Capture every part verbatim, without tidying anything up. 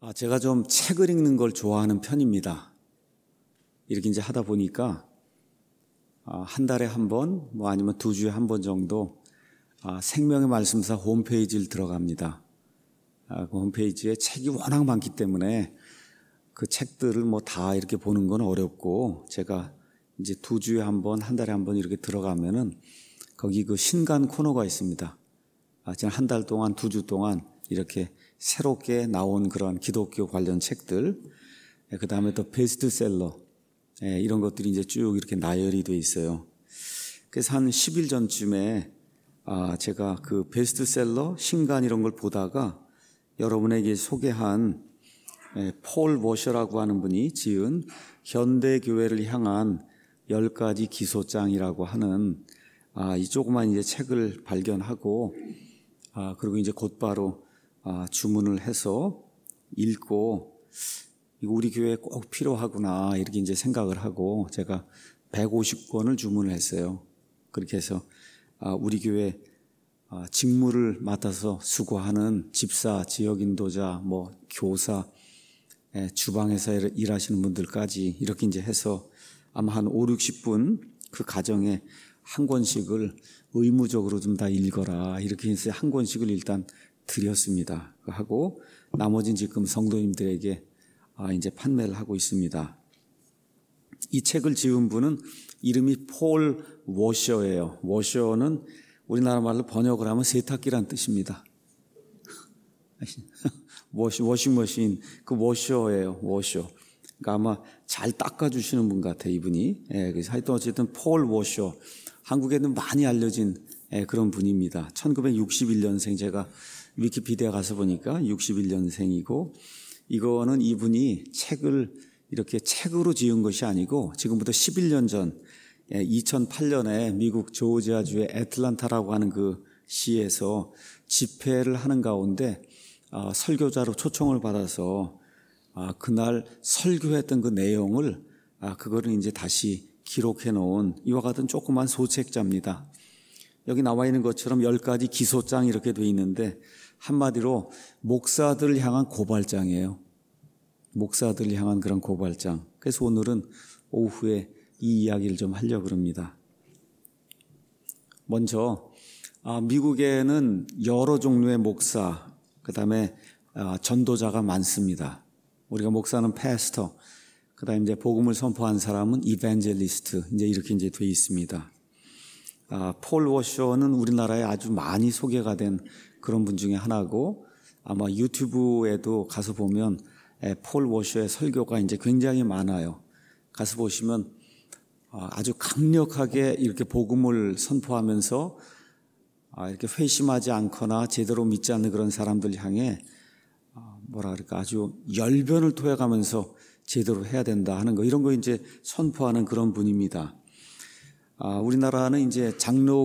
아, 제가 좀 책을 읽는 걸 좋아하는 편입니다. 이렇게 이제 하다 보니까 아, 한 달에 한 번, 뭐 아니면 두 주에 한 번 정도 아, 생명의 말씀사 홈페이지를 들어갑니다. 아, 그 홈페이지에 책이 워낙 많기 때문에 그 책들을 뭐 다 이렇게 보는 건 어렵고, 제가 이제 두 주에 한 번, 한 달에 한 번 이렇게 들어가면은 거기 그 신간 코너가 있습니다. 아, 지난 한 달 동안, 두 주 동안 이렇게 새롭게 나온 그런 기독교 관련 책들, 그 다음에 또 베스트셀러, 이런 것들이 이제 쭉 이렇게 나열이 돼 있어요. 그래서 한 십 일 전쯤에 아, 제가 그 베스트셀러, 신간 이런 걸 보다가 여러분에게 소개한 폴 워셔라고 하는 분이 지은 현대교회를 향한 열 가지 기소장이라고 하는 아, 이 조그만 이제 책을 발견하고, 아, 그리고 이제 곧바로 아, 주문을 해서 읽고, 이거 우리 교회에 꼭 필요하구나 이렇게 이제 생각을 하고 제가 백오십 권을 주문을 했어요. 그렇게 해서 아, 우리 교회 아, 직무를 맡아서 수고하는 집사, 지역인도자, 뭐 교사, 예, 주방에서 일하시는 분들까지 이렇게 이제 해서 아마 한 오륙십 분 그 가정에 한 권씩을 의무적으로 좀 다 읽어라 이렇게 해서 한 권씩을 일단 드렸습니다. 하고 나머지는 지금 성도님들에게 아, 이제 판매를 하고 있습니다. 이 책을 지은 분은 이름이 폴 워셔예요. 워셔는 우리나라 말로 번역을 하면 세탁기란 뜻입니다. 워시, 워싱머신, 그 워셔예요. 워셔. 그러니까 아마 잘 닦아주시는 분 같아요, 이분이. 예, 그래서 하여튼 어쨌든 폴 워셔. 한국에는 많이 알려진 예, 그런 분입니다. 천구백육십일 년생, 제가 위키피디아 가서 보니까 육십일 년생이고, 이거는 이분이 책을 이렇게 책으로 지은 것이 아니고 지금부터 십일 년 전 이천팔 년에 미국 조지아주의 애틀란타라고 하는 그 시에서 집회를 하는 가운데 아, 설교자로 초청을 받아서 아, 그날 설교했던 그 내용을 아, 그거를 이제 다시 기록해 놓은 이와 같은 조그만 소책자입니다. 여기 나와 있는 것처럼 열 가지 기소장 이렇게 돼 있는데 한마디로 목사들을 향한 고발장이에요. 목사들을 향한 그런 고발장. 그래서 오늘은 오후에 이 이야기를 좀 하려고 합니다. 먼저 아, 미국에는 여러 종류의 목사, 그 다음에 아, 전도자가 많습니다. 우리가 목사는 패스터, 그 다음에 이제 복음을 선포한 사람은 이벤젤리스트, 이제 이렇게 이제 돼 있습니다. 아, 폴 워셔는 우리나라에 아주 많이 소개가 된 그런 분 중에 하나고, 아마 유튜브에도 가서 보면 에, 폴 워셔의 설교가 이제 굉장히 많아요. 가서 보시면 아주 강력하게 이렇게 복음을 선포하면서 이렇게 회심하지 않거나 제대로 믿지 않는 그런 사람들 향해 뭐라 그럴까 아주 열변을 토해가면서 제대로 해야 된다 하는 거, 이런 거 이제 선포하는 그런 분입니다. 아, 우리나라는 이제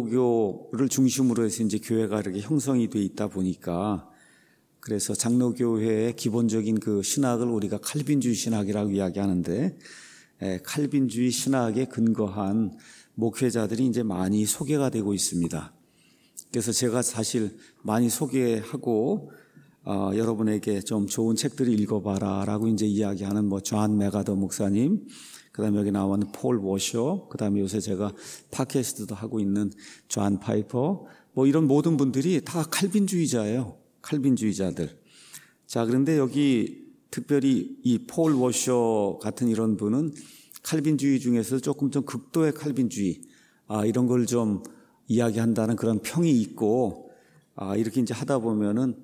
장로교를 중심으로 해서 이제 교회가 이렇게 형성이 돼 있다 보니까, 그래서 장로교회의 기본적인 그 신학을 우리가 칼빈주의 신학이라고 이야기하는데, 에, 칼빈주의 신학에 근거한 목회자들이 이제 많이 소개가 되고 있습니다. 그래서 제가 사실 많이 소개하고 어, 여러분에게 좀 좋은 책들을 읽어봐라 라고 이제 이야기하는 뭐 존 메가더 목사님, 그 다음에 여기 나오는 폴 워셔, 그 다음에 요새 제가 팟캐스트도 하고 있는 존 파이퍼, 뭐 이런 모든 분들이 다 칼빈주의자예요. 칼빈주의자들. 자, 그런데 여기 특별히 이 폴 워셔 같은 이런 분은 칼빈주의 중에서 조금 좀 극도의 칼빈주의, 아, 이런 걸 좀 이야기한다는 그런 평이 있고, 아, 이렇게 이제 하다 보면은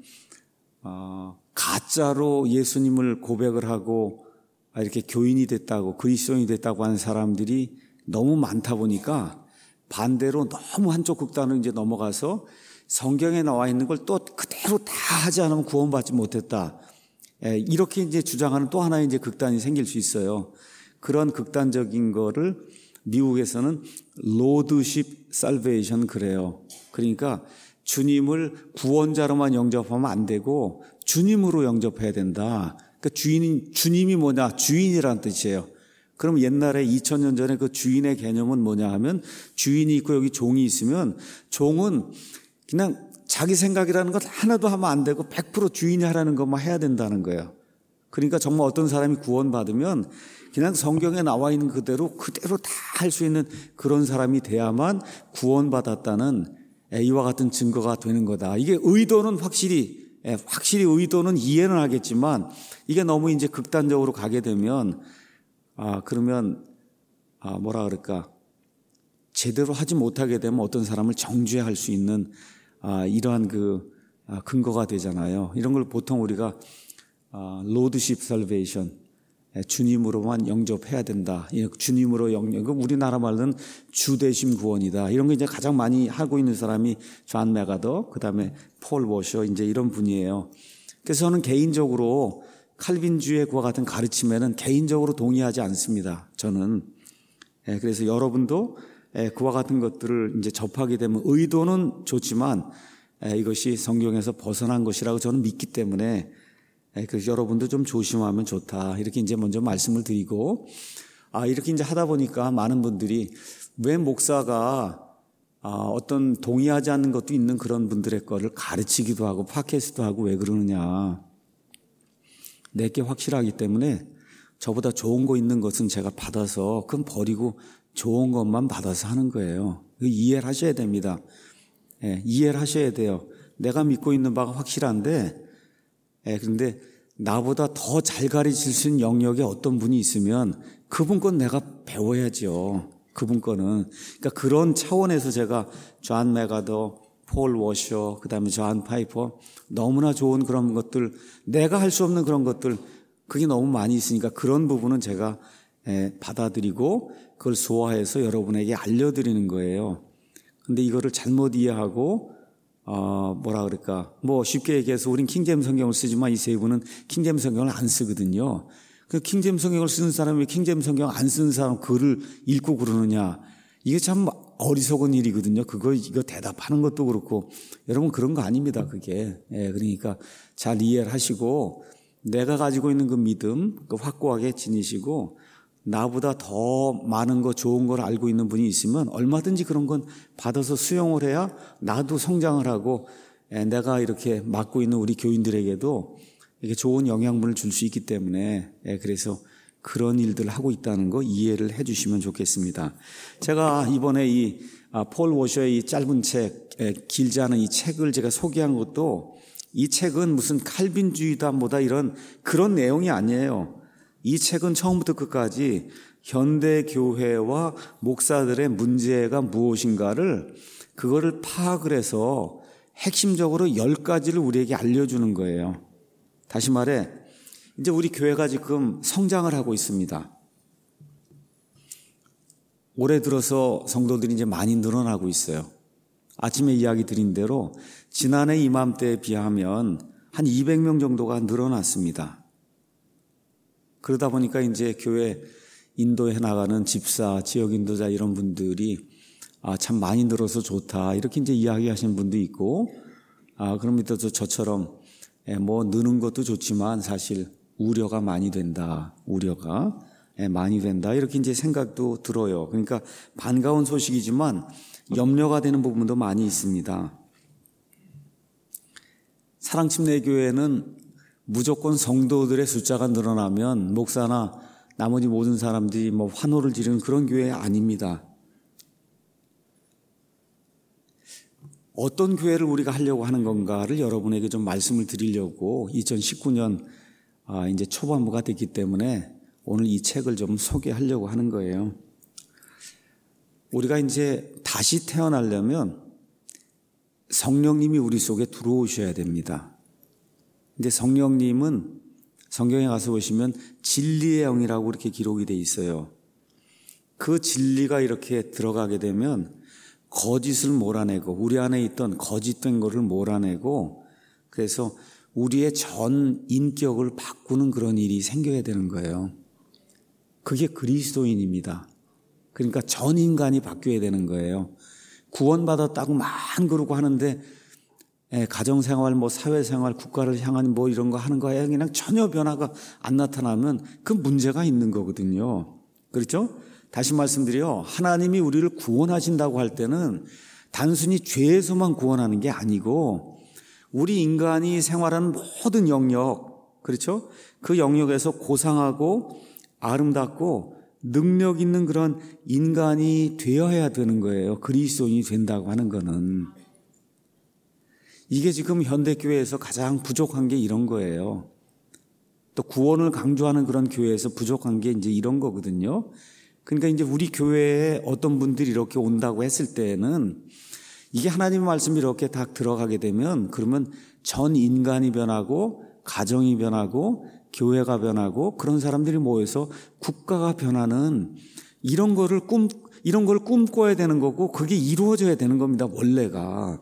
아, 가짜로 예수님을 고백을 하고 아, 이렇게 교인이 됐다고, 그리스도인이 됐다고 하는 사람들이 너무 많다 보니까 반대로 너무 한쪽 극단으로 이제 넘어가서 성경에 나와 있는 걸 또 그대로 다 하지 않으면 구원받지 못했다. 예, 이렇게 이제 주장하는 또 하나의 이제 극단이 생길 수 있어요. 그런 극단적인 거를 미국에서는 로드십 살베이션 그래요. 그러니까 주님을 구원자로만 영접하면 안 되고 주님으로 영접해야 된다. 그러니까 주인이, 주님이 뭐냐? 주인이란 뜻이에요. 그럼 옛날에 이천 년 전에 그 주인의 개념은 뭐냐 하면, 주인이 있고 여기 종이 있으면 종은 그냥 자기 생각이라는 것 하나도 하면 안 되고 백 퍼센트 주인이 하라는 것만 해야 된다는 거예요. 그러니까 정말 어떤 사람이 구원받으면 그냥 성경에 나와 있는 그대로 그대로 다 할 수 있는 그런 사람이 돼야만 구원받았다는 이와 같은 증거가 되는 거다. 이게 의도는 확실히 확실히 의도는 이해는 하겠지만 이게 너무 이제 극단적으로 가게 되면 아 그러면 아 뭐라 그럴까 제대로 하지 못하게 되면 어떤 사람을 정죄할 수 있는 아 이러한 그 아, 근거가 되잖아요. 이런 걸 보통 우리가 아, 로드십 살베이션 주님으로만 영접해야 된다. 주님으로 영접, 우리나라 말로는 주대심 구원이다. 이런 거 이제 가장 많이 하고 있는 사람이 존 맥아더, 그 다음에 폴 워셔, 이제 이런 분이에요. 그래서 저는 개인적으로 칼빈주의 그와 같은 가르침에는 개인적으로 동의하지 않습니다. 저는. 그래서 여러분도 그와 같은 것들을 이제 접하게 되면 의도는 좋지만 이것이 성경에서 벗어난 것이라고 저는 믿기 때문에 그래서 여러분도 좀 조심하면 좋다. 이렇게 이제 먼저 말씀을 드리고, 아, 이렇게 이제 하다 보니까 많은 분들이 왜 목사가 아, 어떤 동의하지 않는 것도 있는 그런 분들의 거를 가르치기도 하고 팟캐스트도 하고 왜 그러느냐. 내게 확실하기 때문에 저보다 좋은 거 있는 것은 제가 받아서 그건 버리고 좋은 것만 받아서 하는 거예요. 이해를 하셔야 됩니다. 예, 이해를 하셔야 돼요. 내가 믿고 있는 바가 확실한데 예, 그런데 나보다 더 잘 가르칠 수 있는 영역에 어떤 분이 있으면 그분 건 내가 배워야죠. 그분 거는. 그러니까 그런 차원에서 제가 존 맥아더, 폴 워셔, 그 다음에 존 파이퍼 너무나 좋은 그런 것들, 내가 할 수 없는 그런 것들 그게 너무 많이 있으니까 그런 부분은 제가 예, 받아들이고 그걸 소화해서 여러분에게 알려드리는 거예요. 근데 이거를 잘못 이해하고 어, 뭐라 그럴까. 뭐 쉽게 얘기해서 우린 킹제임스 성경을 쓰지만 이 세 분은 킹제임스 성경을 안 쓰거든요. 그 킹제임스 성경을 쓰는 사람이 왜 킹제임스 성경 안 쓰는 사람 글을 읽고 그러느냐. 이게 참 어리석은 일이거든요. 그거, 이거 대답하는 것도 그렇고. 여러분 그런 거 아닙니다. 그게. 예, 그러니까 잘 이해를 하시고 내가 가지고 있는 그 믿음, 그 확고하게 지니시고 나보다 더 많은 거 좋은 걸 알고 있는 분이 있으면 얼마든지 그런 건 받아서 수용을 해야 나도 성장을 하고 내가 이렇게 맡고 있는 우리 교인들에게도 이렇게 좋은 영향분을 줄 수 있기 때문에 그래서 그런 일들을 하고 있다는 거 이해를 해 주시면 좋겠습니다. 제가 이번에 이 폴 워셔의 이 짧은 책, 길지 않은 이 책을 제가 소개한 것도 이 책은 무슨 칼빈주의다 뭐다 이런 그런 내용이 아니에요. 이 책은 처음부터 끝까지 현대 교회와 목사들의 문제가 무엇인가를 그거를 파악을 해서 핵심적으로 열 가지를 우리에게 알려주는 거예요. 다시 말해 이제 우리 교회가 지금 성장을 하고 있습니다. 올해 들어서 성도들이 이제 많이 늘어나고 있어요. 아침에 이야기 드린 대로 지난해 이맘때에 비하면 한 이백 명 정도가 늘어났습니다. 그러다 보니까 이제 교회 인도해 나가는 집사, 지역 인도자 이런 분들이 아, 참 많이 늘어서 좋다. 이렇게 이제 이야기하시는 분도 있고, 아, 그럼 또 저처럼 예, 뭐 느는 것도 좋지만 사실 우려가 많이 된다. 우려가 예, 많이 된다. 이렇게 이제 생각도 들어요. 그러니까 반가운 소식이지만 염려가 되는 부분도 많이 있습니다. 사랑침례교회는 무조건 성도들의 숫자가 늘어나면 목사나 나머지 모든 사람들이 뭐 환호를 지르는 그런 교회 아닙니다. 어떤 교회를 우리가 하려고 하는 건가를 여러분에게 좀 말씀을 드리려고 이천십구 년 아, 이제 초반부가 됐기 때문에 오늘 이 책을 좀 소개하려고 하는 거예요. 우리가 이제 다시 태어나려면 성령님이 우리 속에 들어오셔야 됩니다. 근데 성령님은 성경에 가서 보시면 진리의 영이라고 이렇게 기록이 돼 있어요. 그 진리가 이렇게 들어가게 되면 거짓을 몰아내고 우리 안에 있던 거짓된 것을 몰아내고 그래서 우리의 전 인격을 바꾸는 그런 일이 생겨야 되는 거예요. 그게 그리스도인입니다. 그러니까 전 인간이 바뀌어야 되는 거예요. 구원받았다고 막 그러고 하는데 예, 가정생활, 뭐 사회생활, 국가를 향한 뭐 이런 거 하는 거에 그냥 전혀 변화가 안 나타나면 그 문제가 있는 거거든요. 그렇죠? 다시 말씀드려 하나님이 우리를 구원하신다고 할 때는 단순히 죄에서만 구원하는 게 아니고 우리 인간이 생활하는 모든 영역 그렇죠? 그 영역에서 고상하고 아름답고 능력 있는 그런 인간이 되어야 되는 거예요. 그리스도인이 된다고 하는 거는. 이게 지금 현대교회에서 가장 부족한 게 이런 거예요. 또 구원을 강조하는 그런 교회에서 부족한 게 이제 이런 거거든요. 그러니까 이제 우리 교회에 어떤 분들이 이렇게 온다고 했을 때는 이게 하나님의 말씀이 이렇게 딱 들어가게 되면 그러면 전 인간이 변하고 가정이 변하고 교회가 변하고 그런 사람들이 모여서 국가가 변하는 이런 거를 꿈, 이런 걸 꿈꿔야 되는 거고 그게 이루어져야 되는 겁니다. 원래가.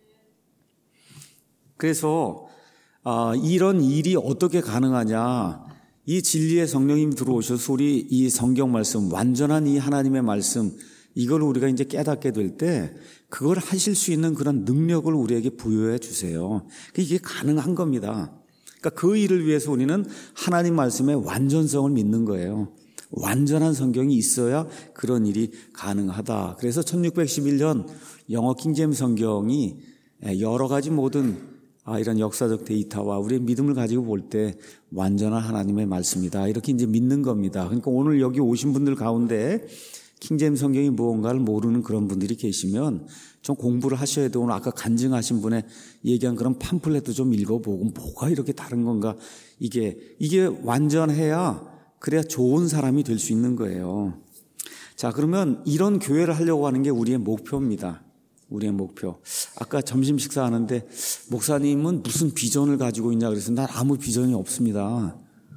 그래서 아, 이런 일이 어떻게 가능하냐. 이 진리의 성령님이 들어오셔서 우리 이 성경 말씀, 완전한 이 하나님의 말씀, 이걸 우리가 이제 깨닫게 될 때 그걸 하실 수 있는 그런 능력을 우리에게 부여해 주세요. 이게 가능한 겁니다. 그러니까 그 일을 위해서 우리는 하나님 말씀의 완전성을 믿는 거예요. 완전한 성경이 있어야 그런 일이 가능하다. 그래서 천육백십일 년 영어 킹제임스 성경이 여러 가지 모든 아, 이런 역사적 데이터와 우리의 믿음을 가지고 볼 때 완전한 하나님의 말씀이다. 이렇게 이제 믿는 겁니다. 그러니까 오늘 여기 오신 분들 가운데 킹제임스 성경이 무언가를 모르는 그런 분들이 계시면 좀 공부를 하셔야 돼요. 오늘 아까 간증하신 분의 얘기한 그런 팜플렛도 좀 읽어보고 뭐가 이렇게 다른 건가. 이게, 이게 완전해야 그래야 좋은 사람이 될 수 있는 거예요. 자, 그러면 이런 교회를 하려고 하는 게 우리의 목표입니다. 우리의 목표. 아까 점심 식사하는데 목사님은 무슨 비전을 가지고 있냐 그래서 난 아무 비전이 없습니다.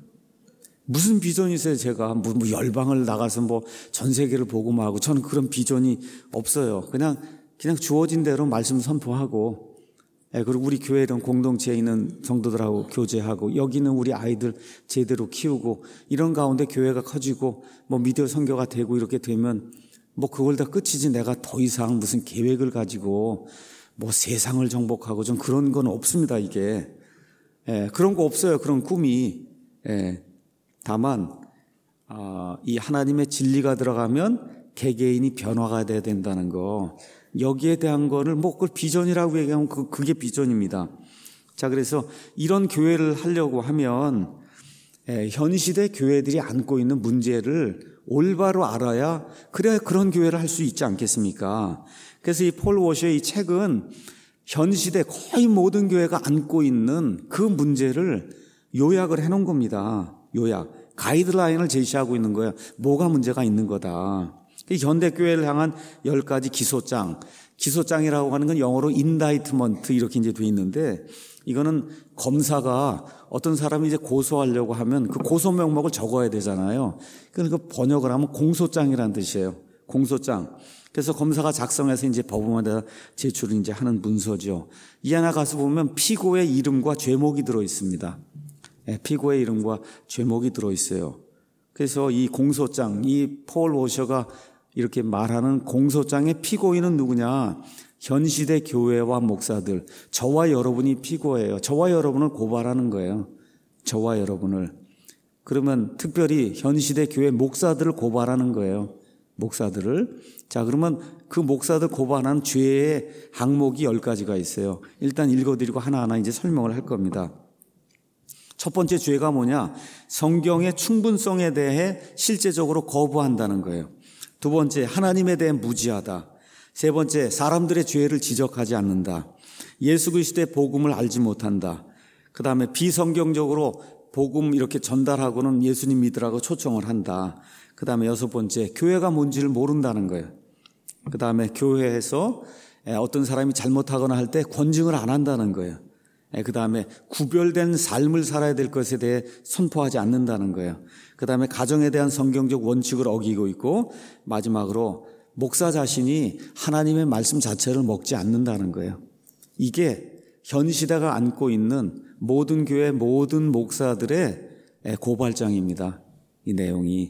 무슨 비전이 있어요? 제가 뭐, 뭐 열방을 나가서 뭐 전 세계를 복음하고 저는 그런 비전이 없어요. 그냥 그냥 주어진 대로 말씀 선포하고 예, 그리고 우리 교회 이런 공동체에 있는 성도들하고 교제하고 여기는 우리 아이들 제대로 키우고 이런 가운데 교회가 커지고 뭐 미디어 선교가 되고 이렇게 되면 뭐 그걸 다 끝이지 내가 더 이상 무슨 계획을 가지고 뭐 세상을 정복하고 좀 그런 건 없습니다. 이게 예, 그런 거 없어요. 그런 꿈이 예, 다만 아, 이 하나님의 진리가 들어가면 개개인이 변화가 돼야 된다는 거 여기에 대한 거를 뭐 그걸 비전이라고 얘기하면 그, 그게 비전입니다. 자, 그래서 이런 교회를 하려고 하면 예, 현 시대 교회들이 안고 있는 문제를 올바로 알아야 그래야 그런 교회를 할 수 있지 않겠습니까? 그래서 이 폴 워셔의 이 책은 현 시대 거의 모든 교회가 안고 있는 그 문제를 요약을 해놓은 겁니다. 요약. 가이드라인을 제시하고 있는 거예요. 뭐가 문제가 있는 거다. 현대교회를 향한 열 가지 기소장. 기소장이라고 하는 건 영어로 인다이트먼트 이렇게 이제 돼 있는데 이거는 검사가 어떤 사람이 이제 고소하려고 하면 그 고소 명목을 적어야 되잖아요. 그러니까 번역을 하면 공소장이라는 뜻이에요. 공소장. 그래서 검사가 작성해서 이제 법원에다 제출을 이제 하는 문서죠. 이 하나 가서 보면 피고의 이름과 죄목이 들어 있습니다. 네, 피고의 이름과 죄목이 들어 있어요. 그래서 이 공소장, 이 폴 워셔가 이렇게 말하는 공소장의 피고인은 누구냐? 현 시대 교회와 목사들, 저와 여러분이 피고예요. 저와 여러분을 고발하는 거예요. 저와 여러분을. 그러면 특별히 현 시대 교회 목사들을 고발하는 거예요. 목사들을. 자, 그러면 그 목사들 고발한 죄의 항목이 열 가지가 있어요. 일단 읽어드리고 하나하나 이제 설명을 할 겁니다. 첫 번째 죄가 뭐냐? 성경의 충분성에 대해 실제적으로 거부한다는 거예요. 두 번째, 하나님에 대해 무지하다. 세 번째, 사람들의 죄를 지적하지 않는다. 예수 그리스도의 복음을 알지 못한다. 그 다음에 비성경적으로 복음 이렇게 전달하고는 예수님 믿으라고 초청을 한다. 그 다음에 여섯 번째, 교회가 뭔지를 모른다는 거예요. 그 다음에 교회에서 어떤 사람이 잘못하거나 할 때 권증을 안 한다는 거예요. 그 다음에 구별된 삶을 살아야 될 것에 대해 선포하지 않는다는 거예요. 그 다음에 가정에 대한 성경적 원칙을 어기고 있고 마지막으로 목사 자신이 하나님의 말씀 자체를 먹지 않는다는 거예요. 이게 현 시대가 안고 있는 모든 교회 모든 목사들의 고발장입니다. 이 내용이.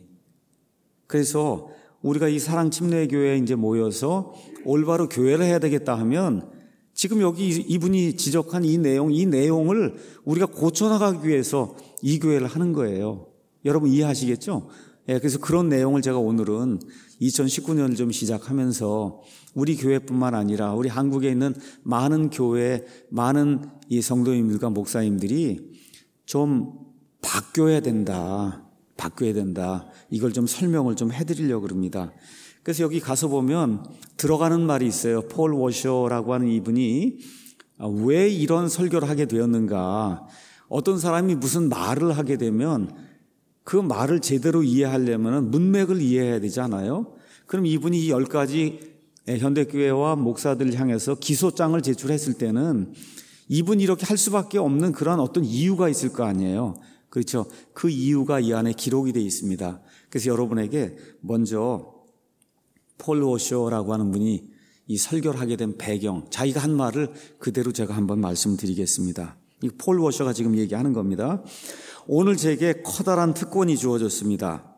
그래서 우리가 이 사랑 침례교회에 이제 모여서 올바로 교회를 해야 되겠다 하면 지금 여기 이분이 지적한 이 내용, 이 내용을 우리가 고쳐나가기 위해서 이 교회를 하는 거예요. 여러분 이해하시겠죠? 예, 그래서 그런 내용을 제가 오늘은 이천십구 년을 좀 시작하면서 우리 교회뿐만 아니라 우리 한국에 있는 많은 교회, 많은 이 성도님들과 목사님들이 좀 바뀌어야 된다. 바뀌어야 된다. 이걸 좀 설명을 좀 해드리려고 합니다. 그래서 여기 가서 보면 들어가는 말이 있어요. 폴 워셔라고 하는 이분이 왜 이런 설교를 하게 되었는가. 어떤 사람이 무슨 말을 하게 되면 그 말을 제대로 이해하려면 문맥을 이해해야 되지 않아요? 그럼 이분이 이 열 가지 현대교회와 목사들을 향해서 기소장을 제출했을 때는 이분이 이렇게 할 수밖에 없는 그런 어떤 이유가 있을 거 아니에요. 그렇죠? 그 이유가 이 안에 기록이 되어 있습니다. 그래서 여러분에게 먼저 폴 워셔라고 하는 분이 이 설교를 하게 된 배경, 자기가 한 말을 그대로 제가 한번 말씀드리겠습니다. 이 폴 워셔가 지금 얘기하는 겁니다. 오늘 제게 커다란 특권이 주어졌습니다.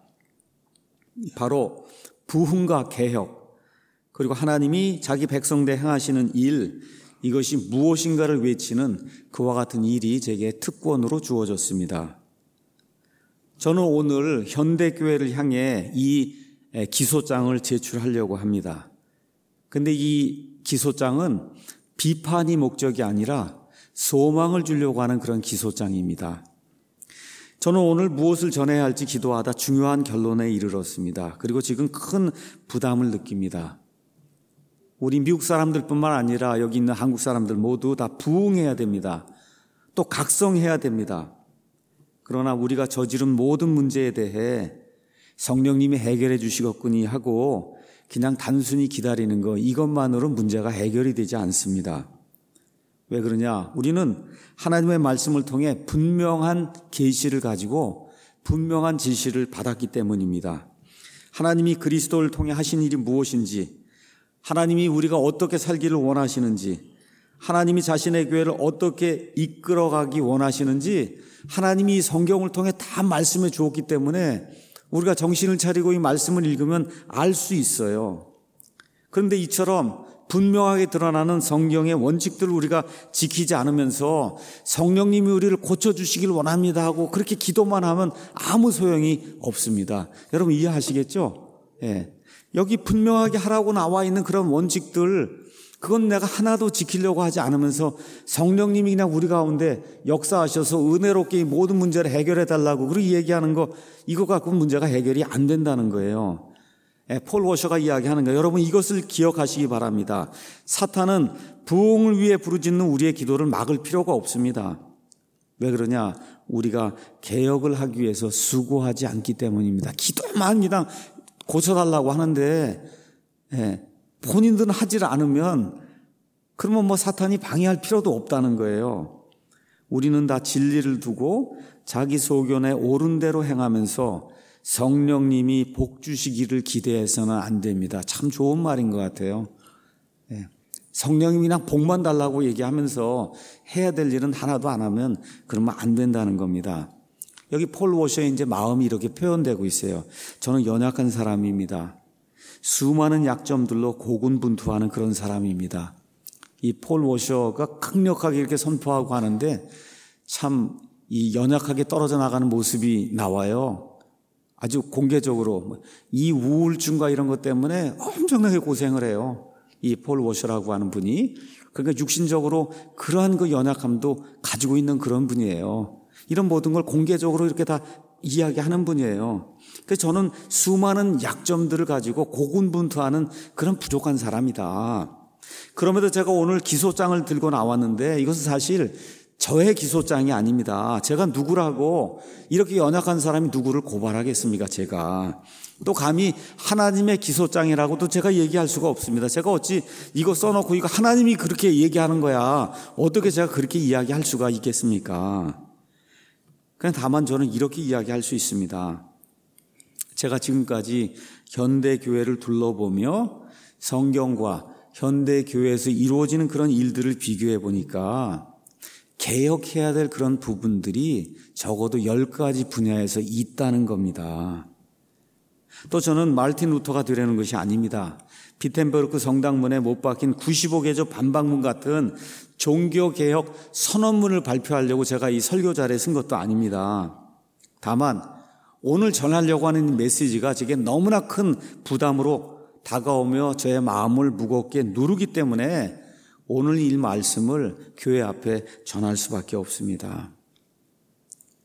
바로 부흥과 개혁, 그리고 하나님이 자기 백성대 행하시는 일, 이것이 무엇인가를 외치는 그와 같은 일이 제게 특권으로 주어졌습니다. 저는 오늘 현대교회를 향해 이 기소장을 제출하려고 합니다. 근데 이 기소장은 비판이 목적이 아니라 소망을 주려고 하는 그런 기소장입니다. 저는 오늘 무엇을 전해야 할지 기도하다 중요한 결론에 이르렀습니다. 그리고 지금 큰 부담을 느낍니다. 우리 미국 사람들뿐만 아니라 여기 있는 한국 사람들 모두 다 부흥해야 됩니다. 또 각성해야 됩니다. 그러나 우리가 저지른 모든 문제에 대해 성령님이 해결해 주시겠거니 하고 그냥 단순히 기다리는 거, 이것만으로 문제가 해결이 되지 않습니다. 왜 그러냐? 우리는 하나님의 말씀을 통해 분명한 계시를 가지고 분명한 지시를 받았기 때문입니다. 하나님이 그리스도를 통해 하신 일이 무엇인지, 하나님이 우리가 어떻게 살기를 원하시는지, 하나님이 자신의 교회를 어떻게 이끌어가기 원하시는지 하나님이 성경을 통해 다 말씀해 주었기 때문에 우리가 정신을 차리고 이 말씀을 읽으면 알 수 있어요. 그런데 이처럼 분명하게 드러나는 성경의 원칙들을 우리가 지키지 않으면서 성령님이 우리를 고쳐주시길 원합니다 하고 그렇게 기도만 하면 아무 소용이 없습니다. 여러분 이해하시겠죠? 예. 여기 분명하게 하라고 나와 있는 그런 원칙들, 그건 내가 하나도 지키려고 하지 않으면서 성령님이 그냥 우리 가운데 역사하셔서 은혜롭게 이 모든 문제를 해결해 달라고 그렇게 얘기하는 거, 이거 갖고 문제가 해결이 안 된다는 거예요. 예, 폴 워셔가 이야기하는 거예요. 여러분 이것을 기억하시기 바랍니다. 사탄은 부흥을 위해 부르짖는 우리의 기도를 막을 필요가 없습니다. 왜 그러냐? 우리가 개혁을 하기 위해서 수고하지 않기 때문입니다. 기도만 그냥 고쳐달라고 하는데 예, 본인들은 하질 않으면 그러면 뭐 사탄이 방해할 필요도 없다는 거예요. 우리는 다 진리를 두고 자기 소견에 옳은 대로 행하면서 성령님이 복 주시기를 기대해서는 안 됩니다. 참 좋은 말인 것 같아요. 예. 성령님이 그냥 복만 달라고 얘기하면서 해야 될 일은 하나도 안 하면 그러면 안 된다는 겁니다. 여기 폴 워셔의 이제 마음이 이렇게 표현되고 있어요. 저는 연약한 사람입니다. 수많은 약점들로 고군분투하는 그런 사람입니다. 이 폴 워셔가 강력하게 이렇게 선포하고 하는데 참 이 연약하게 떨어져 나가는 모습이 나와요. 아주 공개적으로 이 우울증과 이런 것 때문에 엄청나게 고생을 해요. 이 폴 워셔라고 하는 분이. 그러니까 육신적으로 그러한 그 연약함도 가지고 있는 그런 분이에요. 이런 모든 걸 공개적으로 이렇게 다 이야기하는 분이에요. 그래서 저는 수많은 약점들을 가지고 고군분투하는 그런 부족한 사람이다. 그럼에도 제가 오늘 기소장을 들고 나왔는데 이것은 사실 저의 기소장이 아닙니다. 제가 누구라고 이렇게 연약한 사람이 누구를 고발하겠습니까? 제가 또 감히 하나님의 기소장이라고도 제가 얘기할 수가 없습니다. 제가 어찌 이거 써놓고 이거 하나님이 그렇게 얘기하는 거야 어떻게 제가 그렇게 이야기할 수가 있겠습니까? 그냥 다만 저는 이렇게 이야기할 수 있습니다. 제가 지금까지 현대교회를 둘러보며 성경과 현대교회에서 이루어지는 그런 일들을 비교해 보니까 개혁해야 될 그런 부분들이 적어도 열 가지 분야에서 있다는 겁니다. 또 저는 마르틴 루터가 되려는 것이 아닙니다. 비텐베르크 성당문에 못 박힌 구십오 개조 반박문 같은 종교개혁 선언문을 발표하려고 제가 이 설교 자리에 쓴 것도 아닙니다. 다만 오늘 전하려고 하는 메시지가 제게 너무나 큰 부담으로 다가오며 저의 마음을 무겁게 누르기 때문에 오늘 이 말씀을 교회 앞에 전할 수밖에 없습니다.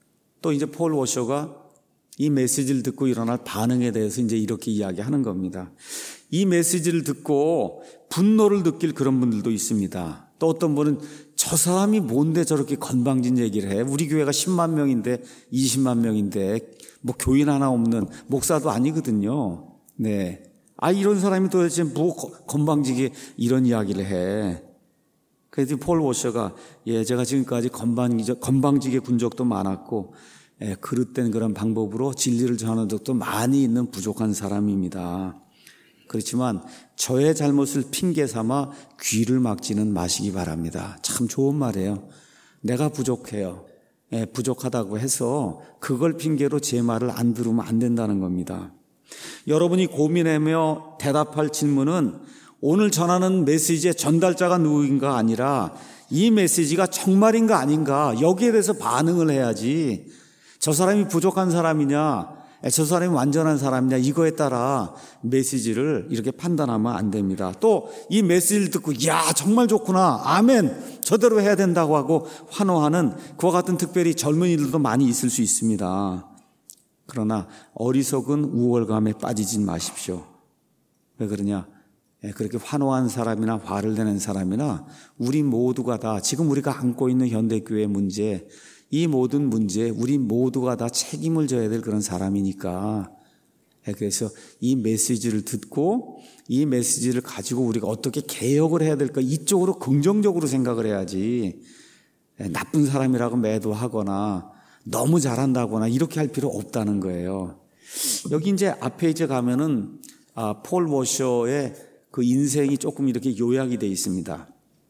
또 이제 폴 워셔가 이 메시지를 듣고 일어날 반응에 대해서 이제 이렇게 이야기하는 겁니다. 이 메시지를 듣고 분노를 느낄 그런 분들도 있습니다. 또 어떤 분은 저 사람이 뭔데 저렇게 건방진 얘기를 해? 우리 교회가 십만 명인데 이십만 명인데 뭐 교인 하나 없는 목사도 아니거든요. 네. 아, 이런 사람이 도대체 뭐 건방지게 이런 이야기를 해? 그래서 폴 워셔가 예, 제가 지금까지 건방지게, 건방지게 군 적도 많았고 예, 그릇된 그런 방법으로 진리를 전하는 적도 많이 있는 부족한 사람입니다. 그렇지만 저의 잘못을 핑계 삼아 귀를 막지는 마시기 바랍니다. 참 좋은 말이에요. 내가 부족해요. 예, 부족하다고 해서 그걸 핑계로 제 말을 안 들으면 안 된다는 겁니다. 여러분이 고민하며 대답할 질문은 오늘 전하는 메시지의 전달자가 누구인가 아니라 이 메시지가 정말인가 아닌가 여기에 대해서 반응을 해야지 저 사람이 부족한 사람이냐 저 사람이 완전한 사람이냐 이거에 따라 메시지를 이렇게 판단하면 안 됩니다. 또 이 메시지를 듣고 야 정말 좋구나 아멘 저대로 해야 된다고 하고 환호하는 그와 같은 특별히 젊은이들도 많이 있을 수 있습니다. 그러나 어리석은 우월감에 빠지진 마십시오. 왜 그러냐? 그렇게 환호한 사람이나 화를 내는 사람이나 우리 모두가 다 지금 우리가 안고 있는 현대교회의 문제 이 모든 문제에 우리 모두가 다 책임을 져야 될 그런 사람이니까 그래서 이 메시지를 듣고 이 메시지를 가지고 우리가 어떻게 개혁을 해야 될까 이쪽으로 긍정적으로 생각을 해야지 나쁜 사람이라고 매도하거나 너무 잘한다거나 이렇게 할 필요 없다는 거예요. 여기 이제 앞에 이제 가면은 아, 폴 워셔의 그 인생이 조금 이렇게 요약이 되어 있습니다.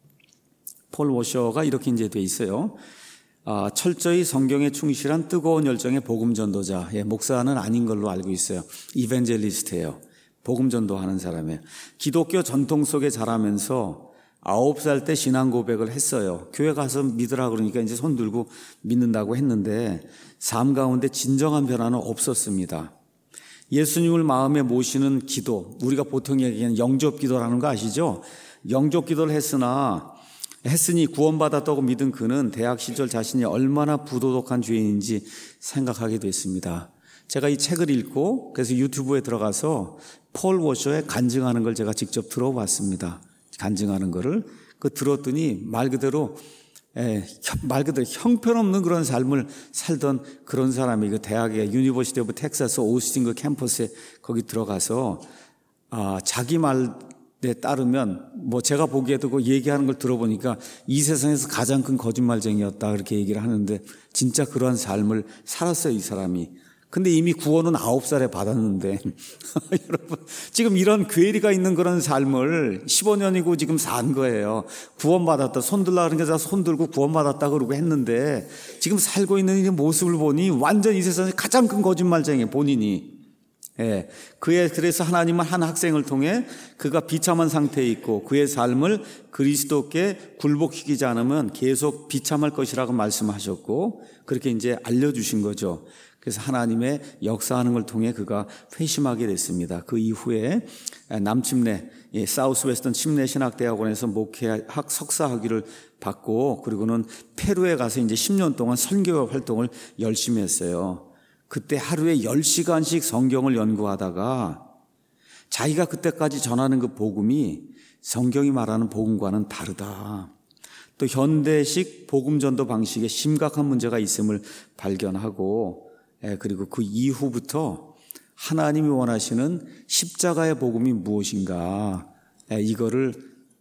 폴 워셔가 이렇게 이제 되어 있어요. 아, 철저히 성경에 충실한 뜨거운 열정의 복음 전도자. 예, 목사는 아닌 걸로 알고 있어요. 이벤젤리스트예요. 복음 전도하는 사람이에요. 기독교 전통 속에 자라면서 아홉 살 때 신앙 고백을 했어요. 교회 가서 믿으라 그러니까 이제 손 들고 믿는다고 했는데 삶 가운데 진정한 변화는 없었습니다. 예수님을 마음에 모시는 기도, 우리가 보통 얘기하는 영접 기도라는 거 아시죠? 영접 기도를 했으나 했으니 구원받았다고 믿은 그는 대학 시절 자신이 얼마나 부도덕한 죄인인지 생각하게 됐습니다. 제가 이 책을 읽고 그래서 유튜브에 들어가서 폴 워셔의 간증하는 걸 제가 직접 들어봤습니다. 간증하는 거를 그 들었더니 말 그대로 에, 말 그대로 형편없는 그런 삶을 살던 그런 사람이 그 대학에 유니버시티 오브 텍사스 오스틴 그 캠퍼스에 거기 들어가서 아, 자기 말에 따르면 뭐 제가 보기에도 그 얘기하는 걸 들어보니까 이 세상에서 가장 큰 거짓말쟁이였다 그렇게 얘기를 하는데 진짜 그러한 삶을 살았어요 이 사람이. 근데 이미 구원은 아홉 살에 받았는데 여러분 지금 이런 괴리가 있는 그런 삶을 십오 년이고 지금 산 거예요. 구원받았다 손들라 그러니까 손 들고 구원받았다 그러고 했는데 지금 살고 있는 이 모습을 보니 완전 이 세상에 가장 큰 거짓말쟁이 본인이. 예, 그의 그래서 하나님은 한 학생을 통해 그가 비참한 상태에 있고 그의 삶을 그리스도께 굴복시키지 않으면 계속 비참할 것이라고 말씀하셨고 그렇게 이제 알려주신 거죠. 그래서 하나님의 역사하는 걸 통해 그가 회심하게 됐습니다. 그 이후에 남침내 사우스 웨스턴 침례 신학대학원에서 목회학 석사 학위를 받고 그리고는 페루에 가서 이제 십 년 동안 선교 활동을 열심히 했어요. 그때 하루에 열 시간씩 성경을 연구하다가 자기가 그때까지 전하는 그 복음이 성경이 말하는 복음과는 다르다. 또 현대식 복음 전도 방식에 심각한 문제가 있음을 발견하고 그리고 그 이후부터 하나님이 원하시는 십자가의 복음이 무엇인가 이거를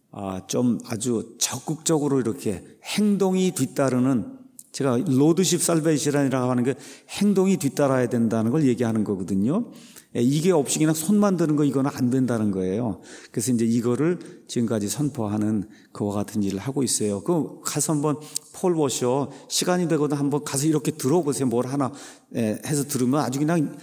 좀 아주 적극적으로 이렇게 행동이 뒤따르는 제가 로드십 살베이션이라고 하는 게 행동이 뒤따라야 된다는 걸 얘기하는 거거든요. 이게 없이 그냥 손만 드는 거 이거는 안 된다는 거예요. 그래서 이제 이거를 지금까지 선포하는 그와 같은 일을 하고 있어요. 그 가서 한번 폴 워셔 시간이 되거든 한번 가서 이렇게 들어보세요. 뭘 하나 해서 들으면 아주 그냥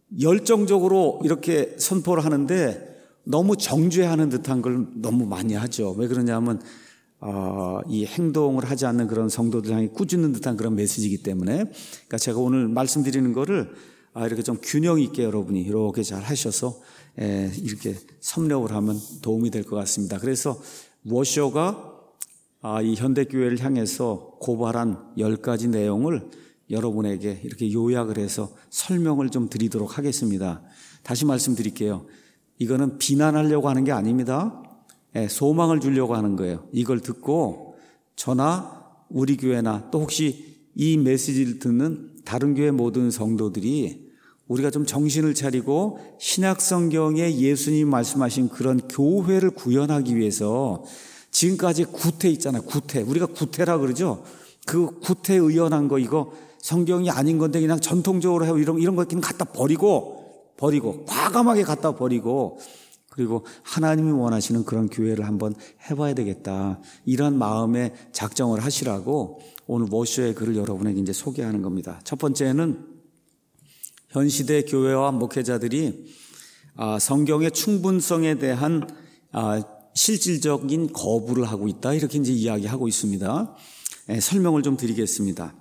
열정적으로 이렇게 선포를 하는데 너무 정죄하는 듯한 걸 너무 많이 하죠. 왜 그러냐면 어, 이 행동을 하지 않는 그런 성도들 향해 꾸짖는 듯한 그런 메시지이기 때문에 그러니까 제가 오늘 말씀드리는 거를 아, 이렇게 좀 균형 있게 여러분이 이렇게 잘 하셔서 에, 이렇게 섭렵을 하면 도움이 될 것 같습니다. 그래서 워셔가 아, 이 현대교회를 향해서 고발한 열 가지 내용을 여러분에게 이렇게 요약을 해서 설명을 좀 드리도록 하겠습니다. 다시 말씀드릴게요. 이거는 비난하려고 하는 게 아닙니다. 소망을 주려고 하는 거예요. 이걸 듣고 저나 우리 교회나 또 혹시 이 메시지를 듣는 다른 교회 모든 성도들이 우리가 좀 정신을 차리고 신약 성경에 예수님 말씀하신 그런 교회를 구현하기 위해서 지금까지 구태 있잖아요. 구태. 우리가 구태라 그러죠. 그 구태 의연한 거 이거 성경이 아닌 건데 그냥 전통적으로 해요. 이런 이런 거 그냥 갖다 버리고 버리고 과감하게 갖다 버리고 그리고 하나님이 원하시는 그런 교회를 한번 해봐야 되겠다. 이런 마음의 작정을 하시라고 오늘 워셔의 글을 여러분에게 이제 소개하는 겁니다. 첫 번째는 현 시대 교회와 목회자들이 성경의 충분성에 대한 실질적인 거부를 하고 있다. 이렇게 이제 이야기하고 있습니다. 설명을 좀 드리겠습니다.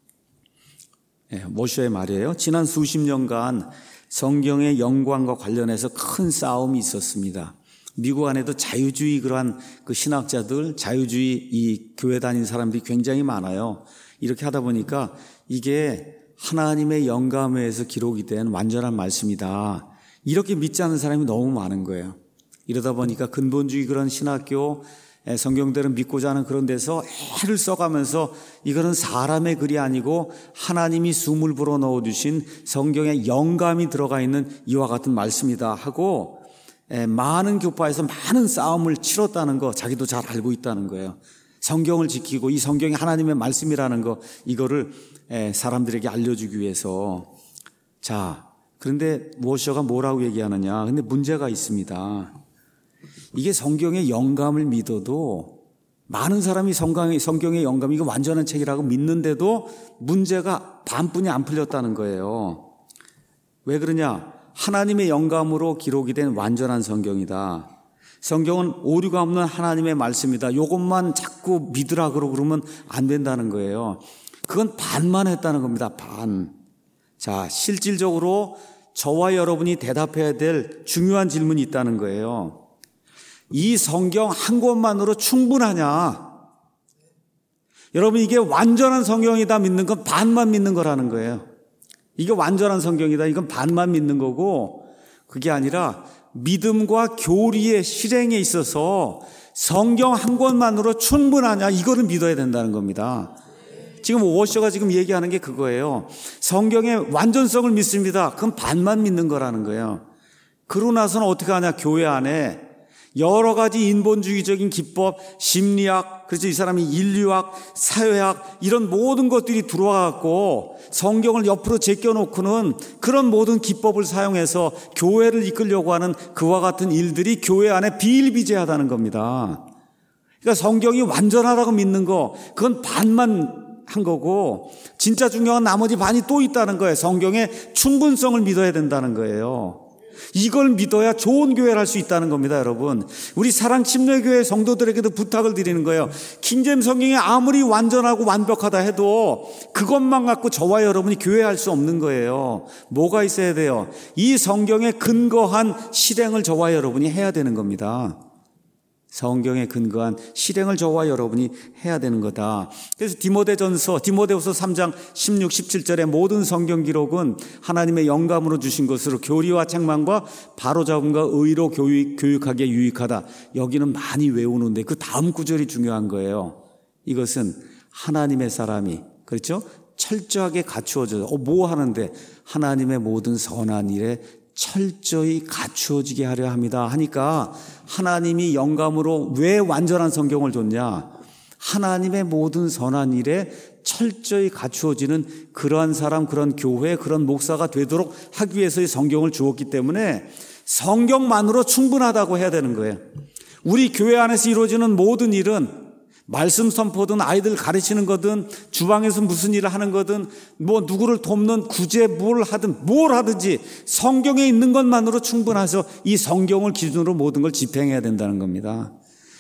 워셔의 말이에요. 지난 수십 년간 성경의 영광과 관련해서 큰 싸움이 있었습니다. 미국 안에도 자유주의 그러한 그 신학자들, 자유주의 이 교회 다니는 사람들이 굉장히 많아요. 이렇게 하다 보니까 이게 하나님의 영감에서 기록이 된 완전한 말씀이다. 이렇게 믿지 않는 사람이 너무 많은 거예요. 이러다 보니까 근본주의 그런 신학교, 성경대로 믿고자 하는 그런 데서 애를 써가면서 이거는 사람의 글이 아니고 하나님이 숨을 불어넣어주신 성경에 영감이 들어가 있는 이와 같은 말씀이다 하고 많은 교파에서 많은 싸움을 치렀다는 거 자기도 잘 알고 있다는 거예요. 성경을 지키고 이 성경이 하나님의 말씀이라는 거 이거를 사람들에게 알려주기 위해서. 자, 그런데 워셔가 뭐라고 얘기하느냐. 근데 문제가 있습니다. 이게 성경의 영감을 믿어도 많은 사람이 성경의, 성경의 영감이 이거 완전한 책이라고 믿는데도 문제가 반뿐이 안 풀렸다는 거예요. 왜 그러냐? 하나님의 영감으로 기록이 된 완전한 성경이다. 성경은 오류가 없는 하나님의 말씀이다. 이것만 자꾸 믿으라 그러고 그러면 안 된다는 거예요. 그건 반만 했다는 겁니다. 반. 자, 실질적으로 저와 여러분이 대답해야 될 중요한 질문이 있다는 거예요. 이 성경 한 권만으로 충분하냐? 여러분 이게 완전한 성경이다 믿는 건 반만 믿는 거라는 거예요. 이게 완전한 성경이다 이건 반만 믿는 거고 그게 아니라 믿음과 교리의 실행에 있어서 성경 한 권만으로 충분하냐 이거를 믿어야 된다는 겁니다. 지금 워셔가 지금 얘기하는 게 그거예요. 성경의 완전성을 믿습니다. 그건 반만 믿는 거라는 거예요. 그러고 나서는 어떻게 하냐? 교회 안에 여러 가지 인본주의적인 기법, 심리학, 그래서 이 사람이 인류학, 사회학 이런 모든 것들이 들어와갖고 성경을 옆으로 제껴놓고는 그런 모든 기법을 사용해서 교회를 이끌려고 하는 그와 같은 일들이 교회 안에 비일비재하다는 겁니다. 그러니까 성경이 완전하다고 믿는 거 그건 반만 한 거고 진짜 중요한 나머지 반이 또 있다는 거예요. 성경의 충분성을 믿어야 된다는 거예요. 이걸 믿어야 좋은 교회를 할 수 있다는 겁니다, 여러분. 우리 사랑 침례교회 성도들에게도 부탁을 드리는 거예요. 킹제임 성경이 아무리 완전하고 완벽하다 해도 그것만 갖고 저와 여러분이 교회할 수 없는 거예요. 뭐가 있어야 돼요? 이 성경에 근거한 실행을 저와 여러분이 해야 되는 겁니다. 성경에 근거한 실행을 저와 여러분이 해야 되는 거다. 그래서 디모데전서, 디모데후서 삼 장 십육, 십칠 절의 모든 성경 기록은 하나님의 영감으로 주신 것으로 교리와 책망과 바로잡음과 의로 교육, 교육하기에 유익하다. 여기는 많이 외우는데 그 다음 구절이 중요한 거예요. 이것은 하나님의 사람이 그렇죠? 철저하게 갖추어져요. 어, 뭐 하는데? 하나님의 모든 선한 일에 철저히 갖추어지게 하려 합니다 하니까 하나님이 영감으로 왜 완전한 성경을 줬냐? 하나님의 모든 선한 일에 철저히 갖추어지는 그러한 사람, 그런 교회, 그런 목사가 되도록 하기 위해서의 성경을 주었기 때문에 성경만으로 충분하다고 해야 되는 거예요. 우리 교회 안에서 이루어지는 모든 일은 말씀 선포든 아이들 가르치는 거든 주방에서 무슨 일을 하는 거든 뭐 누구를 돕는 구제 뭘 하든 뭘 하든지 성경에 있는 것만으로 충분해서 이 성경을 기준으로 모든 걸 집행해야 된다는 겁니다.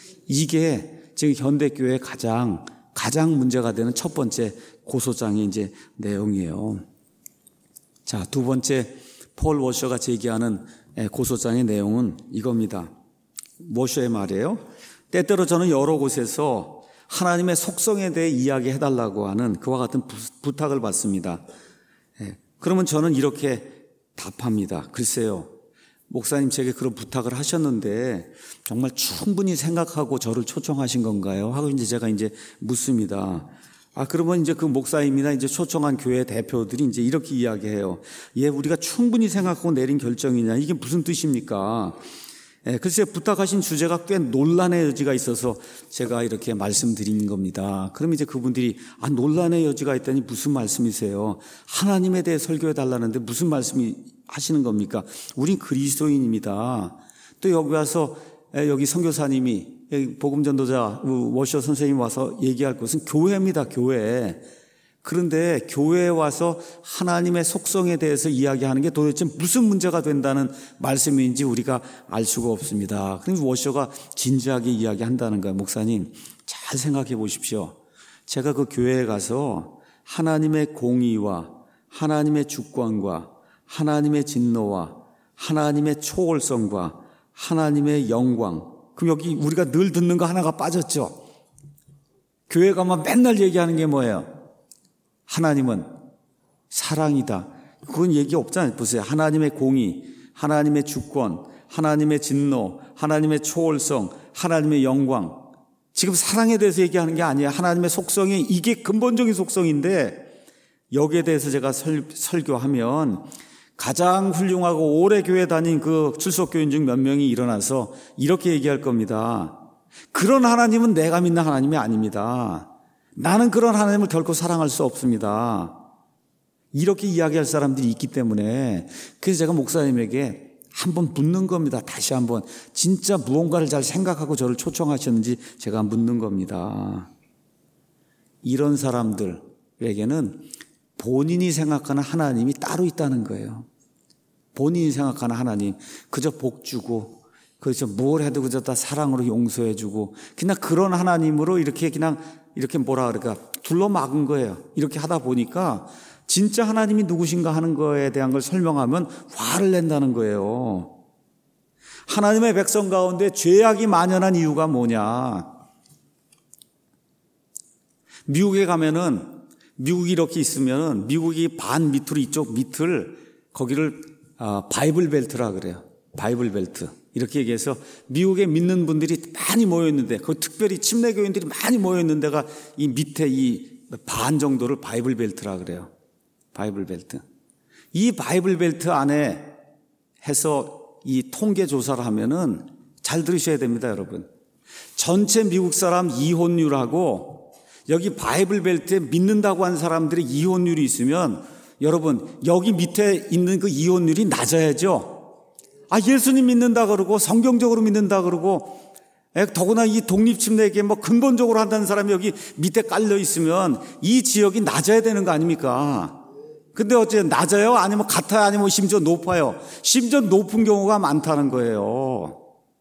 이게 지금 현대교회의 가장 가장 문제가 되는 첫 번째 고소장의 이제 내용이에요. 자, 두 번째 폴 워셔가 제기하는 고소장의 내용은 이겁니다. 워셔의 말이에요. 때때로 저는 여러 곳에서 하나님의 속성에 대해 이야기해달라고 하는 그와 같은 부, 부탁을 받습니다. 예, 그러면 저는 이렇게 답합니다. 글쎄요, 목사님 제게 그런 부탁을 하셨는데 정말 충분히 생각하고 저를 초청하신 건가요? 하고 이제 제가 이제 묻습니다. 아, 그러면 이제 그 목사님이나 이제 초청한 교회 대표들이 이제 이렇게 이야기해요. 예, 우리가 충분히 생각하고 내린 결정이냐? 이게 무슨 뜻입니까? 예, 글쎄 부탁하신 주제가 꽤 논란의 여지가 있어서 제가 이렇게 말씀드린 겁니다. 그럼 이제 그분들이 아, 논란의 여지가 있다니 무슨 말씀이세요? 하나님에 대해 설교해 달라는데 무슨 말씀이 하시는 겁니까? 우린 그리스도인입니다. 또 여기 와서 여기 선교사님이 복음전도자 워셔 선생님 와서 얘기할 것은 교회입니다. 교회. 그런데 교회에 와서 하나님의 속성에 대해서 이야기하는 게 도대체 무슨 문제가 된다는 말씀인지 우리가 알 수가 없습니다. 그래서 워셔가 진지하게 이야기한다는 거예요. 목사님 잘 생각해 보십시오. 제가 그 교회에 가서 하나님의 공의와 하나님의 주권과 하나님의 진노와 하나님의 초월성과 하나님의 영광, 그럼 여기 우리가 늘 듣는 거 하나가 빠졌죠. 교회 가면 맨날 얘기하는 게 뭐예요? 하나님은 사랑이다. 그건 얘기 없잖아요. 보세요. 하나님의 공의, 하나님의 주권, 하나님의 진노, 하나님의 초월성, 하나님의 영광. 지금 사랑에 대해서 얘기하는 게 아니에요. 하나님의 속성이 이게 근본적인 속성인데 여기에 대해서 제가 설, 설교하면 가장 훌륭하고 오래 교회 다닌 그 출석교인 중 몇 명이 일어나서 이렇게 얘기할 겁니다. 그런 하나님은 내가 믿는 하나님이 아닙니다. 나는 그런 하나님을 결코 사랑할 수 없습니다. 이렇게 이야기할 사람들이 있기 때문에 그래서 제가 목사님에게 한번 묻는 겁니다. 다시 한번 진짜 무언가를 잘 생각하고 저를 초청하셨는지 제가 묻는 겁니다. 이런 사람들에게는 본인이 생각하는 하나님이 따로 있다는 거예요. 본인이 생각하는 하나님, 그저 복 주고, 그저 뭘 해도 그저 다 사랑으로 용서해 주고, 그냥 그런 하나님으로 이렇게 그냥, 이렇게 뭐라 그럴까, 둘러막은 거예요. 이렇게 하다 보니까, 진짜 하나님이 누구신가 하는 거에 대한 걸 설명하면 화를 낸다는 거예요. 하나님의 백성 가운데 죄악이 만연한 이유가 뭐냐. 미국에 가면은, 미국이 이렇게 있으면 미국이 반 밑으로 이쪽 밑을 거기를 아, 바이블 벨트라 그래요. 바이블 벨트. 이렇게 얘기해서 미국에 믿는 분들이 많이 모여 있는데 그 특별히 침례교인들이 많이 모여 있는 데가 이 밑에 이 반 정도를 바이블 벨트라 그래요. 바이블 벨트. 이 바이블 벨트 안에 해서 이 통계 조사를 하면은 잘 들으셔야 됩니다, 여러분. 전체 미국 사람 이혼율하고 여기 바이블 벨트에 믿는다고 하는 사람들의 이혼율이 있으면 여러분 여기 밑에 있는 그 이혼율이 낮아야죠. 아, 예수님 믿는다 그러고 성경적으로 믿는다 그러고 더구나 이 독립침례에게 뭐 근본적으로 한다는 사람이 여기 밑에 깔려 있으면 이 지역이 낮아야 되는 거 아닙니까? 근데 어째 낮아요? 아니면 같아요? 아니면 심지어 높아요? 심지어 높은 경우가 많다는 거예요.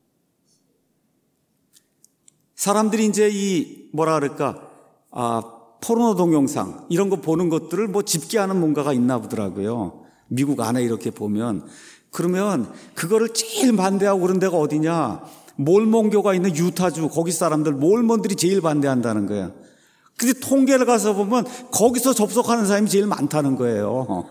사람들이 이제 이 뭐라 그럴까 아, 포르노 동영상 이런 거 보는 것들을 뭐 집계하는 뭔가가 있나 보더라고요. 미국 안에 이렇게 보면. 그러면 그거를 제일 반대하고 그런 데가 어디냐? 몰몬교가 있는 유타주 거기 사람들 몰몬들이 제일 반대한다는 거예요. 근데 통계를 가서 보면 거기서 접속하는 사람이 제일 많다는 거예요.